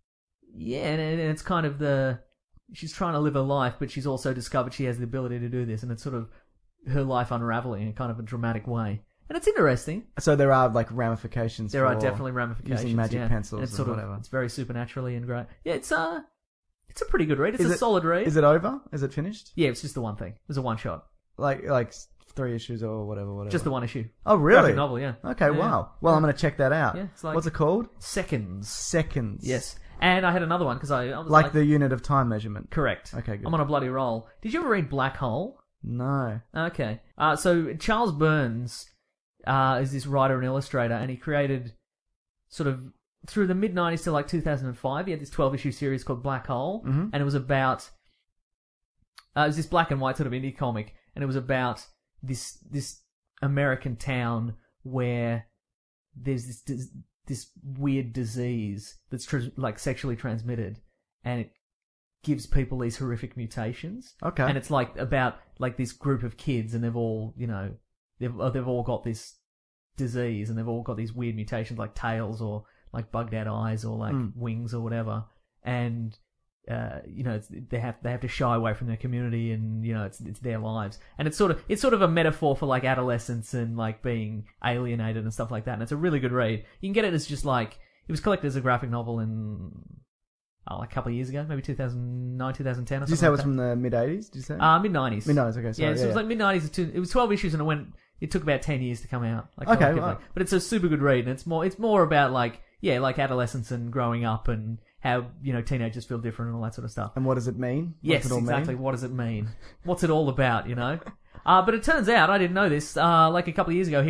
it's kind of she's trying to live her life, but she's also discovered she has the ability to do this, and it's sort of her life unraveling in kind of a dramatic way. And it's interesting. So there are like ramifications. There are definitely ramifications. Using magic pencils and it's or whatever. It's very supernaturally and great. Yeah, it's a pretty good read. It's a solid read. Is it over? Is it finished? Yeah, it's just the one thing. It was a one shot. Like 3 issues or whatever. Just the one issue. Oh, really? Graphic novel, yeah. Okay, wow. Well, I'm going to check that out. Yeah, it's like... What's it called? Seconds. Yes. And I had another one because I was like the unit of time measurement. Correct. Okay, good. I'm on a bloody roll. Did you ever read Black Hole? No. Okay. So Charles Burns is this writer and illustrator, and he created sort of through the mid-90s to like 2005, he had this 12-issue series called Black Hole, and it was about... it was this black and white sort of indie comic, and it was about this American town where there's this weird disease that's like sexually transmitted, and it gives people these horrific mutations. Okay. And it's like about like this group of kids, and they've all they've all got this disease, and they've all got these weird mutations like tails or like bugged out eyes or like wings or whatever, and they have to shy away from their community, and it's their lives, and it's sort of a metaphor for like adolescence and like being alienated and stuff like that. And it's a really good read. You can get it as just like it was collected as a graphic novel in like a couple of years ago, maybe 2009, 2010 or something. Did you say it was from the mid 80s? Did you say mid-90s? Mid-90s. Okay, sorry. Yeah, so it was like mid-90s. It was 12 issues, and it took about 10 years to come out. Like, okay, right. But it's a super good read, and it's more about like adolescence and growing up and how, teenagers feel different and all that sort of stuff. And what does it mean? Yes, exactly. What does it mean? What's it all about, But it turns out, I didn't know this, like a couple of years ago,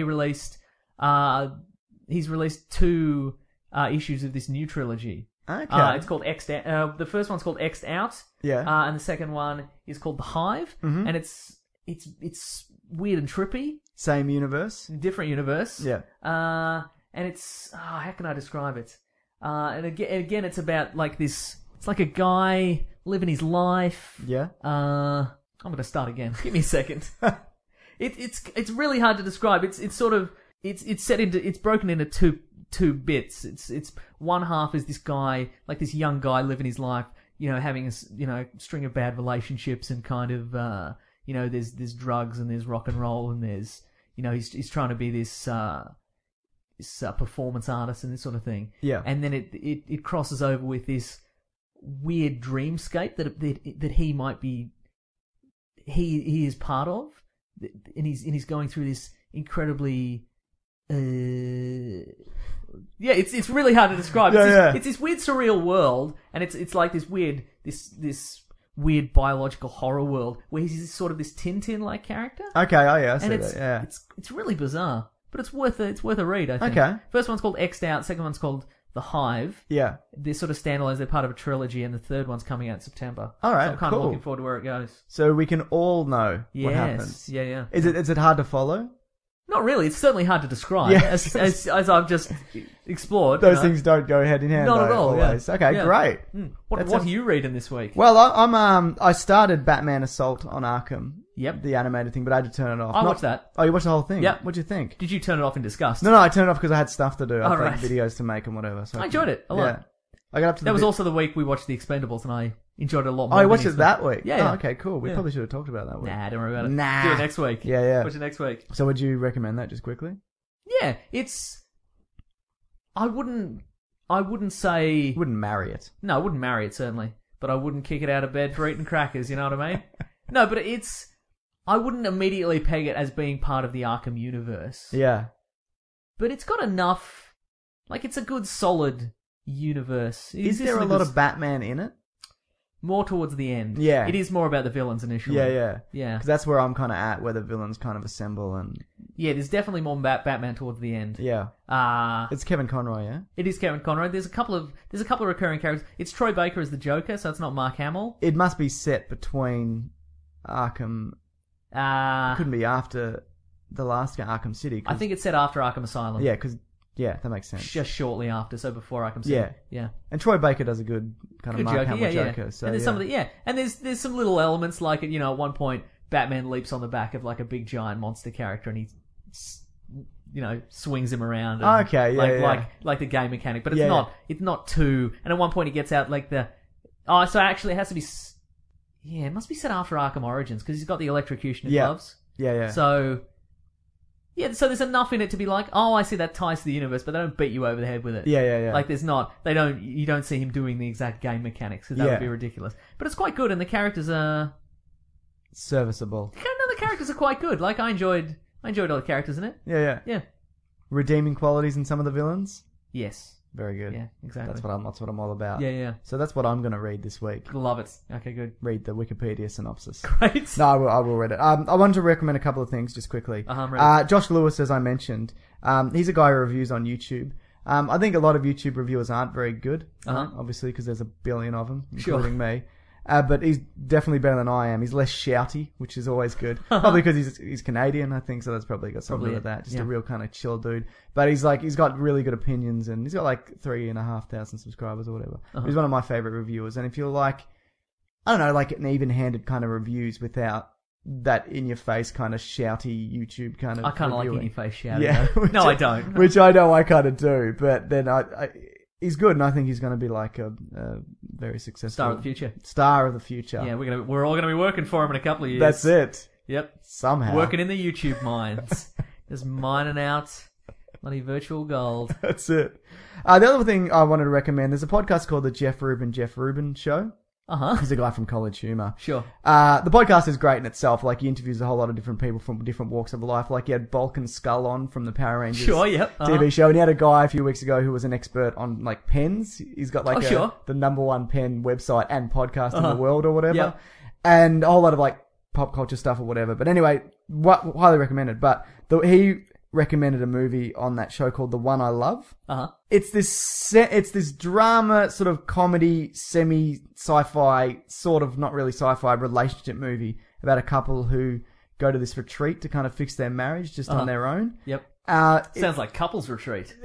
he's released 2 issues of this new trilogy. Okay. It's called X'd Out. The first one's called X'd Out. Yeah. And the second one is called The Hive. Mm-hmm. And it's weird and trippy. Same universe? Different universe. Yeah. And it's... how can I describe it? And again, it's about like this... It's like a guy living his life. Yeah. I'm going to start again. Give me a second. It's really hard to describe. It's sort of... It's broken into two bits. It's one half is this guy, like this young guy living his life, having a string of bad relationships, and kind of there's drugs and there's rock and roll, and there's he's trying to be this performance artist and this sort of thing. Yeah. And then it crosses over with this weird dreamscape that he might be he is part of, and he's going through this incredibly it's really hard to describe. It's this weird surreal world, and it's like this weird biological horror world where he's sort of this Tintin-like character. Okay, oh yeah, I see and that. Yeah, it's really bizarre. but it's worth a read, I think. Okay. First one's called X'd Out, second one's called The Hive. Yeah. They're sort of standalones, they're part of a trilogy, and the third one's coming out in September. All right, so I'm kind of cool. looking forward to where it goes. So we can all know what happens. Yeah. Is it hard to follow? Not really. It's certainly hard to describe, Yeah. as I've just explored. Those things don't go hand in hand. Not though, at all. Always. Yeah. Okay, Yeah. great. What are you reading this week? Well, I started Batman Assault on Arkham. Yep. The animated thing, but I had to turn it off. I watched that. Oh, you watched the whole thing? Yep. What'd you think? Did you turn it off in disgust? No, I turned it off because I had stuff to do. I had right. videos to make and whatever. So I enjoyed it a lot. Yeah. I got up to That was also the week we watched The Expendables, and I enjoyed it a lot more. Oh, you than watched the it that week? Yeah. Oh, okay, cool. We Yeah. probably should have talked about that week. Nah, don't worry about it. Nah. Do it next week. Yeah. Watch it next week. So would you recommend that just quickly? Yeah, it's. I wouldn't say. Wouldn't marry it. No, I wouldn't marry it, certainly. But I wouldn't kick it out of bed for eating crackers, you know what I mean? No, but it's... I wouldn't immediately peg it as being part of the Arkham universe. Yeah. But it's got enough... Like, it's a good, solid universe. Is there a lot of Batman in it? More towards the end. Yeah. It is more about the villains initially. Yeah. Yeah. Because that's where I'm kind of at, where the villains kind of assemble and... Yeah, there's definitely more Batman towards the end. Yeah. It's Kevin Conroy, yeah? It is Kevin Conroy. There's a couple of recurring characters. It's Troy Baker as the Joker, so it's not Mark Hamill. It must be set between Arkham... couldn't be after the last Arkham City. I think it's set after Arkham Asylum. Yeah, because... Yeah, that makes sense. Just shortly after, so before Arkham City. Yeah. And Troy Baker does a good kind of Mark Hamill Joker. So, and there's some of the, and there's some little elements like, you know, at one point Batman leaps on the back of like a big giant monster character and he, you know, swings him around. And like the game mechanic, but it's not too. And at one point he gets out like so actually it has to be. Yeah, it must be set after Arkham Origins because he's got the electrocution gloves. Yeah. So. Yeah, so there's enough in it to be like, oh, I see that ties to the universe, but they don't beat you over the head with it. Yeah. Like, you don't see him doing the exact game mechanics, because that would be ridiculous. But it's quite good, and the characters are... serviceable. No, the characters are quite good. Like, I enjoyed all the characters in it. Yeah. Redeeming qualities in some of the villains? Yes. Very good. Yeah, exactly. That's what I'm all about. Yeah. So that's what I'm going to read this week. Love it. Okay, good. Read the Wikipedia synopsis. Great. No, I will read it. I wanted to recommend a couple of things just quickly. Josh Lewis, as I mentioned, he's a guy who reviews on YouTube. I think a lot of YouTube reviewers aren't very good, obviously, because there's a billion of them, including me. But he's definitely better than I am. He's less shouty, which is always good. Probably because he's Canadian, I think, so that's probably got something to do with that. Just a real kind of chill dude. But he's got really good opinions, and he's got like 3,500 subscribers or whatever. He's one of my favorite reviewers. And if you like, I don't know, like an even-handed kind of reviews without that in-your-face kind of shouty YouTube kind of I kind of like reviewing. in-your-face shouting. Yeah. No, I don't. Which I know I kind of do, but then he's good, and I think he's going to be like a very successful Star of the future. Star of the future. Yeah, we're all going to be working for him in a couple of years. That's it. Yep. Somehow. Working in the YouTube mines. Just mining out bloody virtual gold. That's it. The other thing I wanted to recommend, there's a podcast called the Jeff Rubin Show. He's a guy from College Humor. Sure. The podcast is great in itself. Like, he interviews a whole lot of different people from different walks of life. Like, he had Bulk and Skull on from the Power Rangers TV show. And he had a guy a few weeks ago who was an expert on, like, pens. He's got, like, the number one pen website and podcast in the world or whatever. Yep. And a whole lot of, like, pop culture stuff or whatever. But anyway, highly recommended. But he recommended a movie on that show called The One I Love. It's this drama, sort of comedy, semi-sci-fi, sort of not really sci-fi relationship movie about a couple who go to this retreat to kind of fix their marriage just on their own. Yep. Sounds like couples retreat.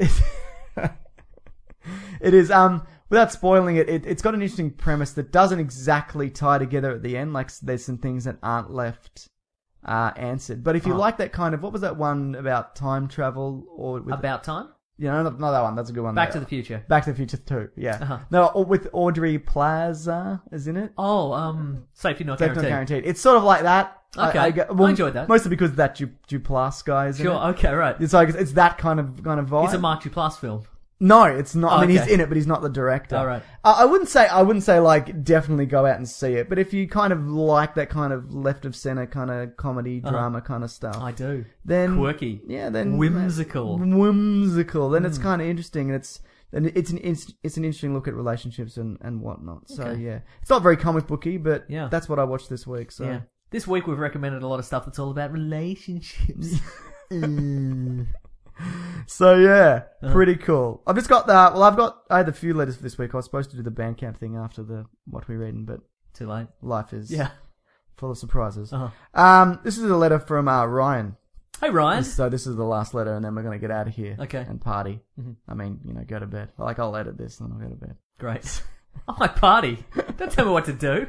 It is, without spoiling it, it's got an interesting premise that doesn't exactly tie together at the end. Like, there's some things that aren't left answered. But if you like that kind of, what was that one about time travel or About Time? You know, not that one. That's a good one. Back to the Future. Back to the Future 2, yeah. No, with Audrey Plaza is in it. Safety Not Guaranteed. It's sort of like that. Okay, I enjoyed that. Mostly because that Duplass guy is in it. Sure, okay, right. It's like, it's that kind of vibe. It's a Mark Duplass film. No, it's not. I mean, he's in it, but he's not the director. All right. I wouldn't say like definitely go out and see it, but if you kind of like that kind of left of center kind of comedy drama kind of stuff, I do. Then quirky, then whimsical. Then it's kind of interesting, and it's an interesting look at relationships and whatnot. So yeah, it's not very comic booky, but that's what I watched this week. So this week we've recommended a lot of stuff that's all about relationships. So yeah, pretty cool. I've just got that. Well, I had a few letters for this week. I was supposed to do the Bandcamp thing after the what we reading, but Too late. life is full of surprises. Uh-huh. This is a letter from Ryan. Hey, Ryan. So this is the last letter, and then we're gonna get out of here. Okay. And party. Mhm. I mean, go to bed. Like I'll edit this, and then I'll go to bed. Great. Oh, my party. Don't tell me what to do.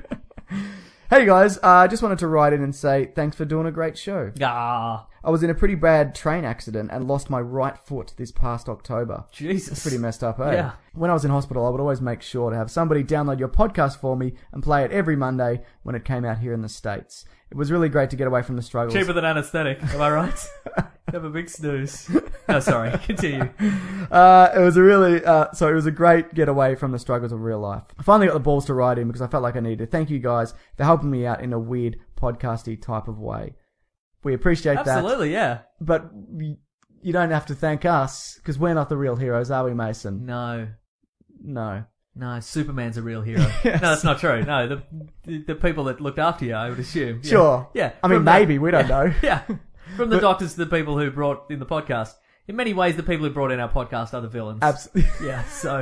Hey guys, I just wanted to write in and say thanks for doing a great show. Ah. I was in a pretty bad train accident and lost my right foot this past October. Jesus. It's pretty messed up, eh? Yeah. When I was in hospital, I would always make sure to have somebody download your podcast for me and play it every Monday when it came out here in the States. It was really great to get away from the struggles. Cheaper than anesthetic, am I right? Have a big snooze. No, sorry. Continue. It was a great getaway from the struggles of real life. I finally got the balls to write in because I felt like I needed to. Thank you guys for helping me out in a weird podcasty type of way. We appreciate that. Absolutely, yeah. But you don't have to thank us because we're not the real heroes, are we, Mason? No. No. No, Superman's a real hero. Yes. No, that's not true. No, the people that looked after you, I would assume. Yeah. Sure. Yeah. I mean, From maybe. We don't know. Yeah. From the doctors to the people who brought in the podcast. In many ways, the people who brought in our podcast are the villains. Absolutely. Yeah, so...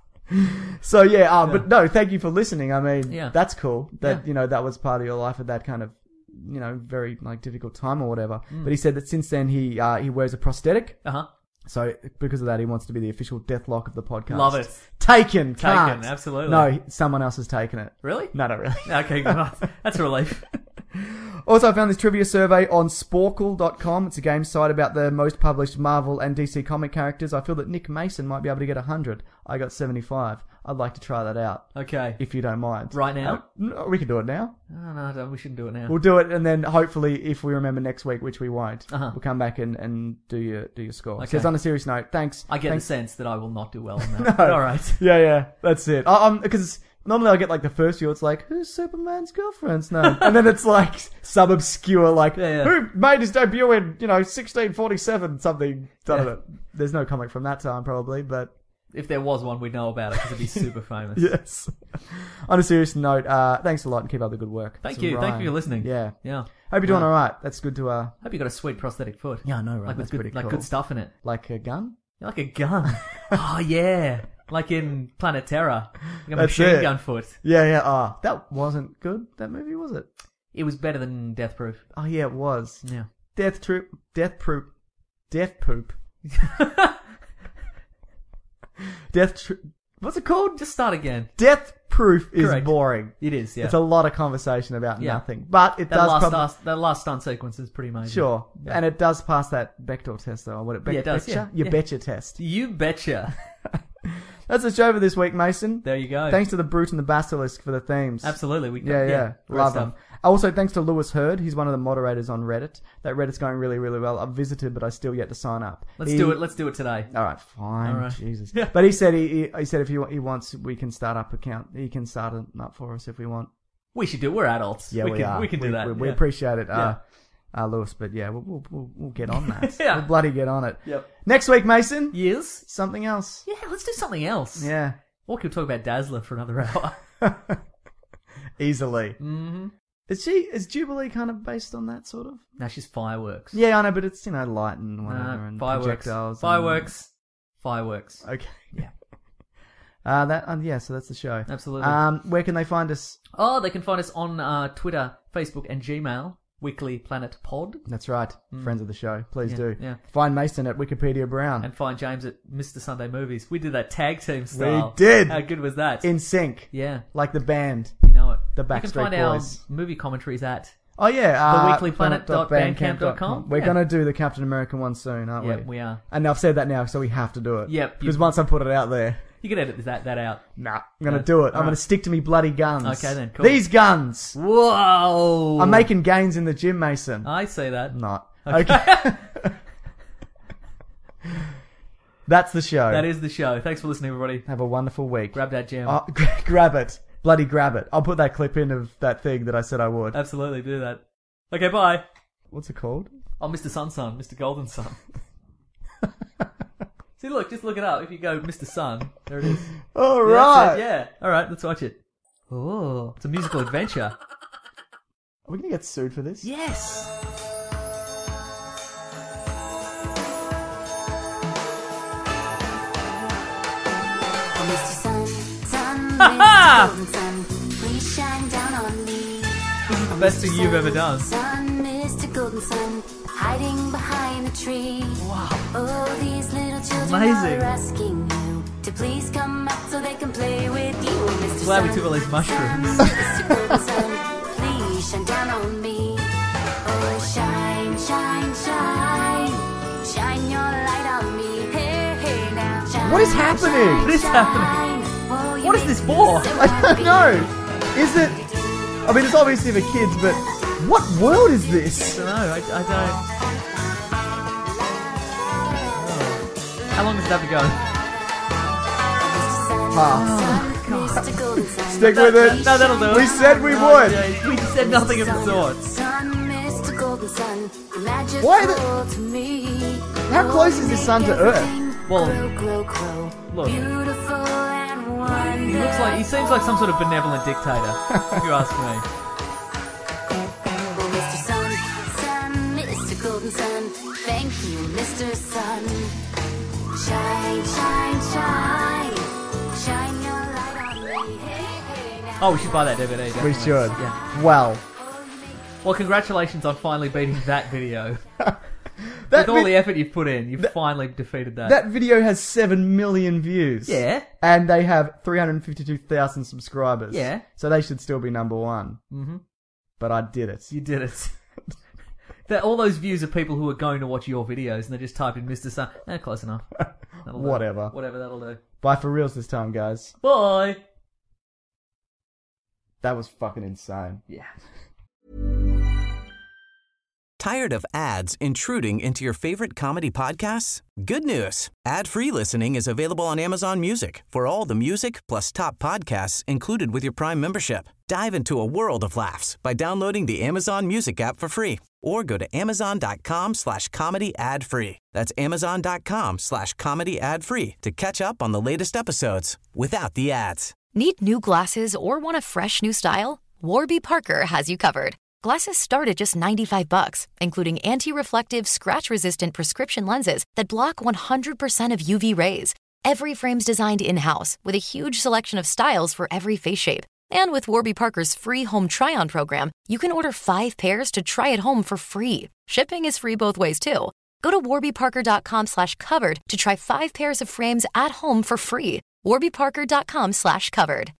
So, yeah, but no, thank you for listening. I mean, Yeah. that's cool that, that was part of your life at that kind of, very, difficult time or whatever. But he said that since then he wears a prosthetic. Uh-huh. So, because of that, he wants to be the official Deathlock of the podcast. Love it. Taken, can't. Absolutely. No, someone else has taken it. Really? No, not really. Okay, good. That's a relief. Also, I found this trivia survey on Sporkle.com. It's a game site about the most published Marvel and DC comic characters. I feel that Nick Mason might be able to get 100. I got 75. I'd like to try that out. Okay. If you don't mind. Right now? No, we can do it now. Oh, no, we shouldn't do it now. We'll do it, and then hopefully, if we remember next week, which we won't, Uh-huh. we'll come back and do your score. Okay. So it's on a serious note. Thanks. I get Thanks. the sense that I will not do well in that. No. All right. Yeah, that's it. Because normally I get like the first few, it's like, who's Superman's girlfriend's name? And then it's like sub-obscure, like, who made his debut in, 1647, something. I don't know. There's no comic from that time, probably, but... If there was one, we'd know about it because it'd be super famous. Yes. On a serious note, thanks a lot and keep up the good work. Thank So you. Thank Ryan. you for listening. Yeah. Yeah. Hope you're doing alright. That's good to, Hope you got a sweet prosthetic foot. Yeah, I know, right? Like That's with pretty good, cool. good stuff in it. Like a gun? Yeah, like a gun. Oh, yeah. Like in Planet Terror. Like a That's machine it. gun foot. Yeah. Oh, that wasn't good, that movie, was it? It was better than Death Proof. Oh, yeah, it was. Yeah. Death poop. What's it called? Just start again. Death Proof is Correct. boring. It is, yeah. It's a lot of conversation about Yeah. nothing. But it does That last stunt sequence is pretty amazing. Sure. Yeah. And it does pass that Bechdel test, though. What it Yeah, it does, Betcha? yeah. Your betcha test. You betcha. That's the show for this week, Mason. There you go. Thanks to the Brute and the Basilisk for the themes. Absolutely. Yeah. Great Love stuff. them. Also, thanks to Lewis Hurd. He's one of the moderators on Reddit. That Reddit's going really, really well. I've visited, but I still yet to sign up. Let's do it. Let's do it today. All right, fine. All right. Jesus. But he said he said if he wants, we can start up account. He can start it up for us if we want. We should do it. We're adults. Yeah, we are. We can do that. We Yeah. appreciate it, Yeah. Lewis. But yeah, we'll get on that. Yeah. We'll bloody get on it. Yep. Next week, Mason. Yes. Something else. Yeah. Let's do something else. Yeah. Or could we talk about Dazzler for another hour? Easily. Mm-hmm. Is Jubilee kind of based on that sort of? No, she's fireworks. Yeah, I know, but it's light and whatever and fireworks. projectiles. Fireworks. Okay. Yeah. Yeah. So that's the show. Absolutely. Where can they find us? Oh, they can find us on Twitter, Facebook, and Gmail. Weekly Planet Pod. That's right. Friends of the show. Please Yeah, do. yeah. Find Mason at Wikipedia Brown. And find James at Mr. Sunday Movies. We did that tag team style. We did. How good was that? In sync. Yeah. Like the band. You know it. The You can Backstreet find Boys. our movie commentaries at... Oh yeah. theweeklyplanet.bandcamp.com. We're Yeah. going to do the Captain America one soon, aren't we? Yep, we are. And I've said that now, so we have to do it. Yep. Because once I put it out there, You can edit that out. nah, I'm going to No. do it. I'm Alright. going to stick to me bloody guns. Okay then, cool. These guns. Whoa! I'm making gains in the gym, Mason. I see that. Not. Okay. That's the show. That is the show. Thanks for listening, everybody. Have a wonderful week. Grab that gem. Oh, grab it. Bloody grab it. I'll put that clip in of that thing that I said I would. Absolutely, do that. Okay, bye. What's it called? Oh, Mr. Sun, Mr. Golden Sun. See, look, just look it up. If you go Mr. Sun, there it is. All Yeah, right. that's it, yeah. All right, let's watch it. Oh, it's a musical adventure. Are we going to get sued for this? Yes. Please shine down on me. This is the best thing you've ever done. Sun, Mr. Golden Sun, hiding behind the tree. Wow. Oh, these little children Amazing. are asking you to please come out so they can play with you, Mr. Glad we Sun. took all these mushrooms. Sun, Mr. Golden Sun, please shine down on me. Oh, shine, shine, shine, shine your light on me. Hey, hey, now shine. What is happening? What is happening? What is this for? I don't know. Is it? I mean, it's obviously for kids, but what world is this? I don't know. I don't. Oh. How long does it have to go? Pass. Stick with it. No, that'll do it. We said we Oh, would. yeah, we said nothing of the sort. Why the... How close is the sun to Earth? Well, look. He seems like some sort of benevolent dictator, if you ask me. Mr. Sun, Sun, Mr. Golden Sun, thank you, Mr. Sun. Shine, shine, shine, shine your light on me. Hey, hey, now. Oh, we should buy that DVD. We definitely. should. Yeah. Well. Well, congratulations on finally beating that video. With all the effort you've put in, you've finally defeated that. That video has 7 million views. Yeah. And they have 352,000 subscribers. Yeah. So they should still be number one. Mm-hmm. But I did it. You did it. All those views are people who are going to watch your videos and they just type in Mr. Sun. Close enough. That'll do. Whatever. Whatever, that'll do. Bye for reals this time, guys. Bye. That was fucking insane. Yeah. Tired of ads intruding into your favorite comedy podcasts? Good news. Ad-free listening is available on Amazon Music for all the music plus top podcasts included with your Prime membership. Dive into a world of laughs by downloading the Amazon Music app for free or go to amazon.com/comedy ad-free. That's amazon.com/comedy ad-free to catch up on the latest episodes without the ads. Need new glasses or want a fresh new style? Warby Parker has you covered. Glasses start at just $95, including anti-reflective, scratch-resistant prescription lenses that block 100% of UV rays. Every frame's designed in-house with a huge selection of styles for every face shape. And with Warby Parker's free home try-on program, you can order 5 pairs to try at home for free. Shipping is free both ways, too. Go to warbyparker.com/covered to try 5 pairs of frames at home for free. warbyparker.com/covered.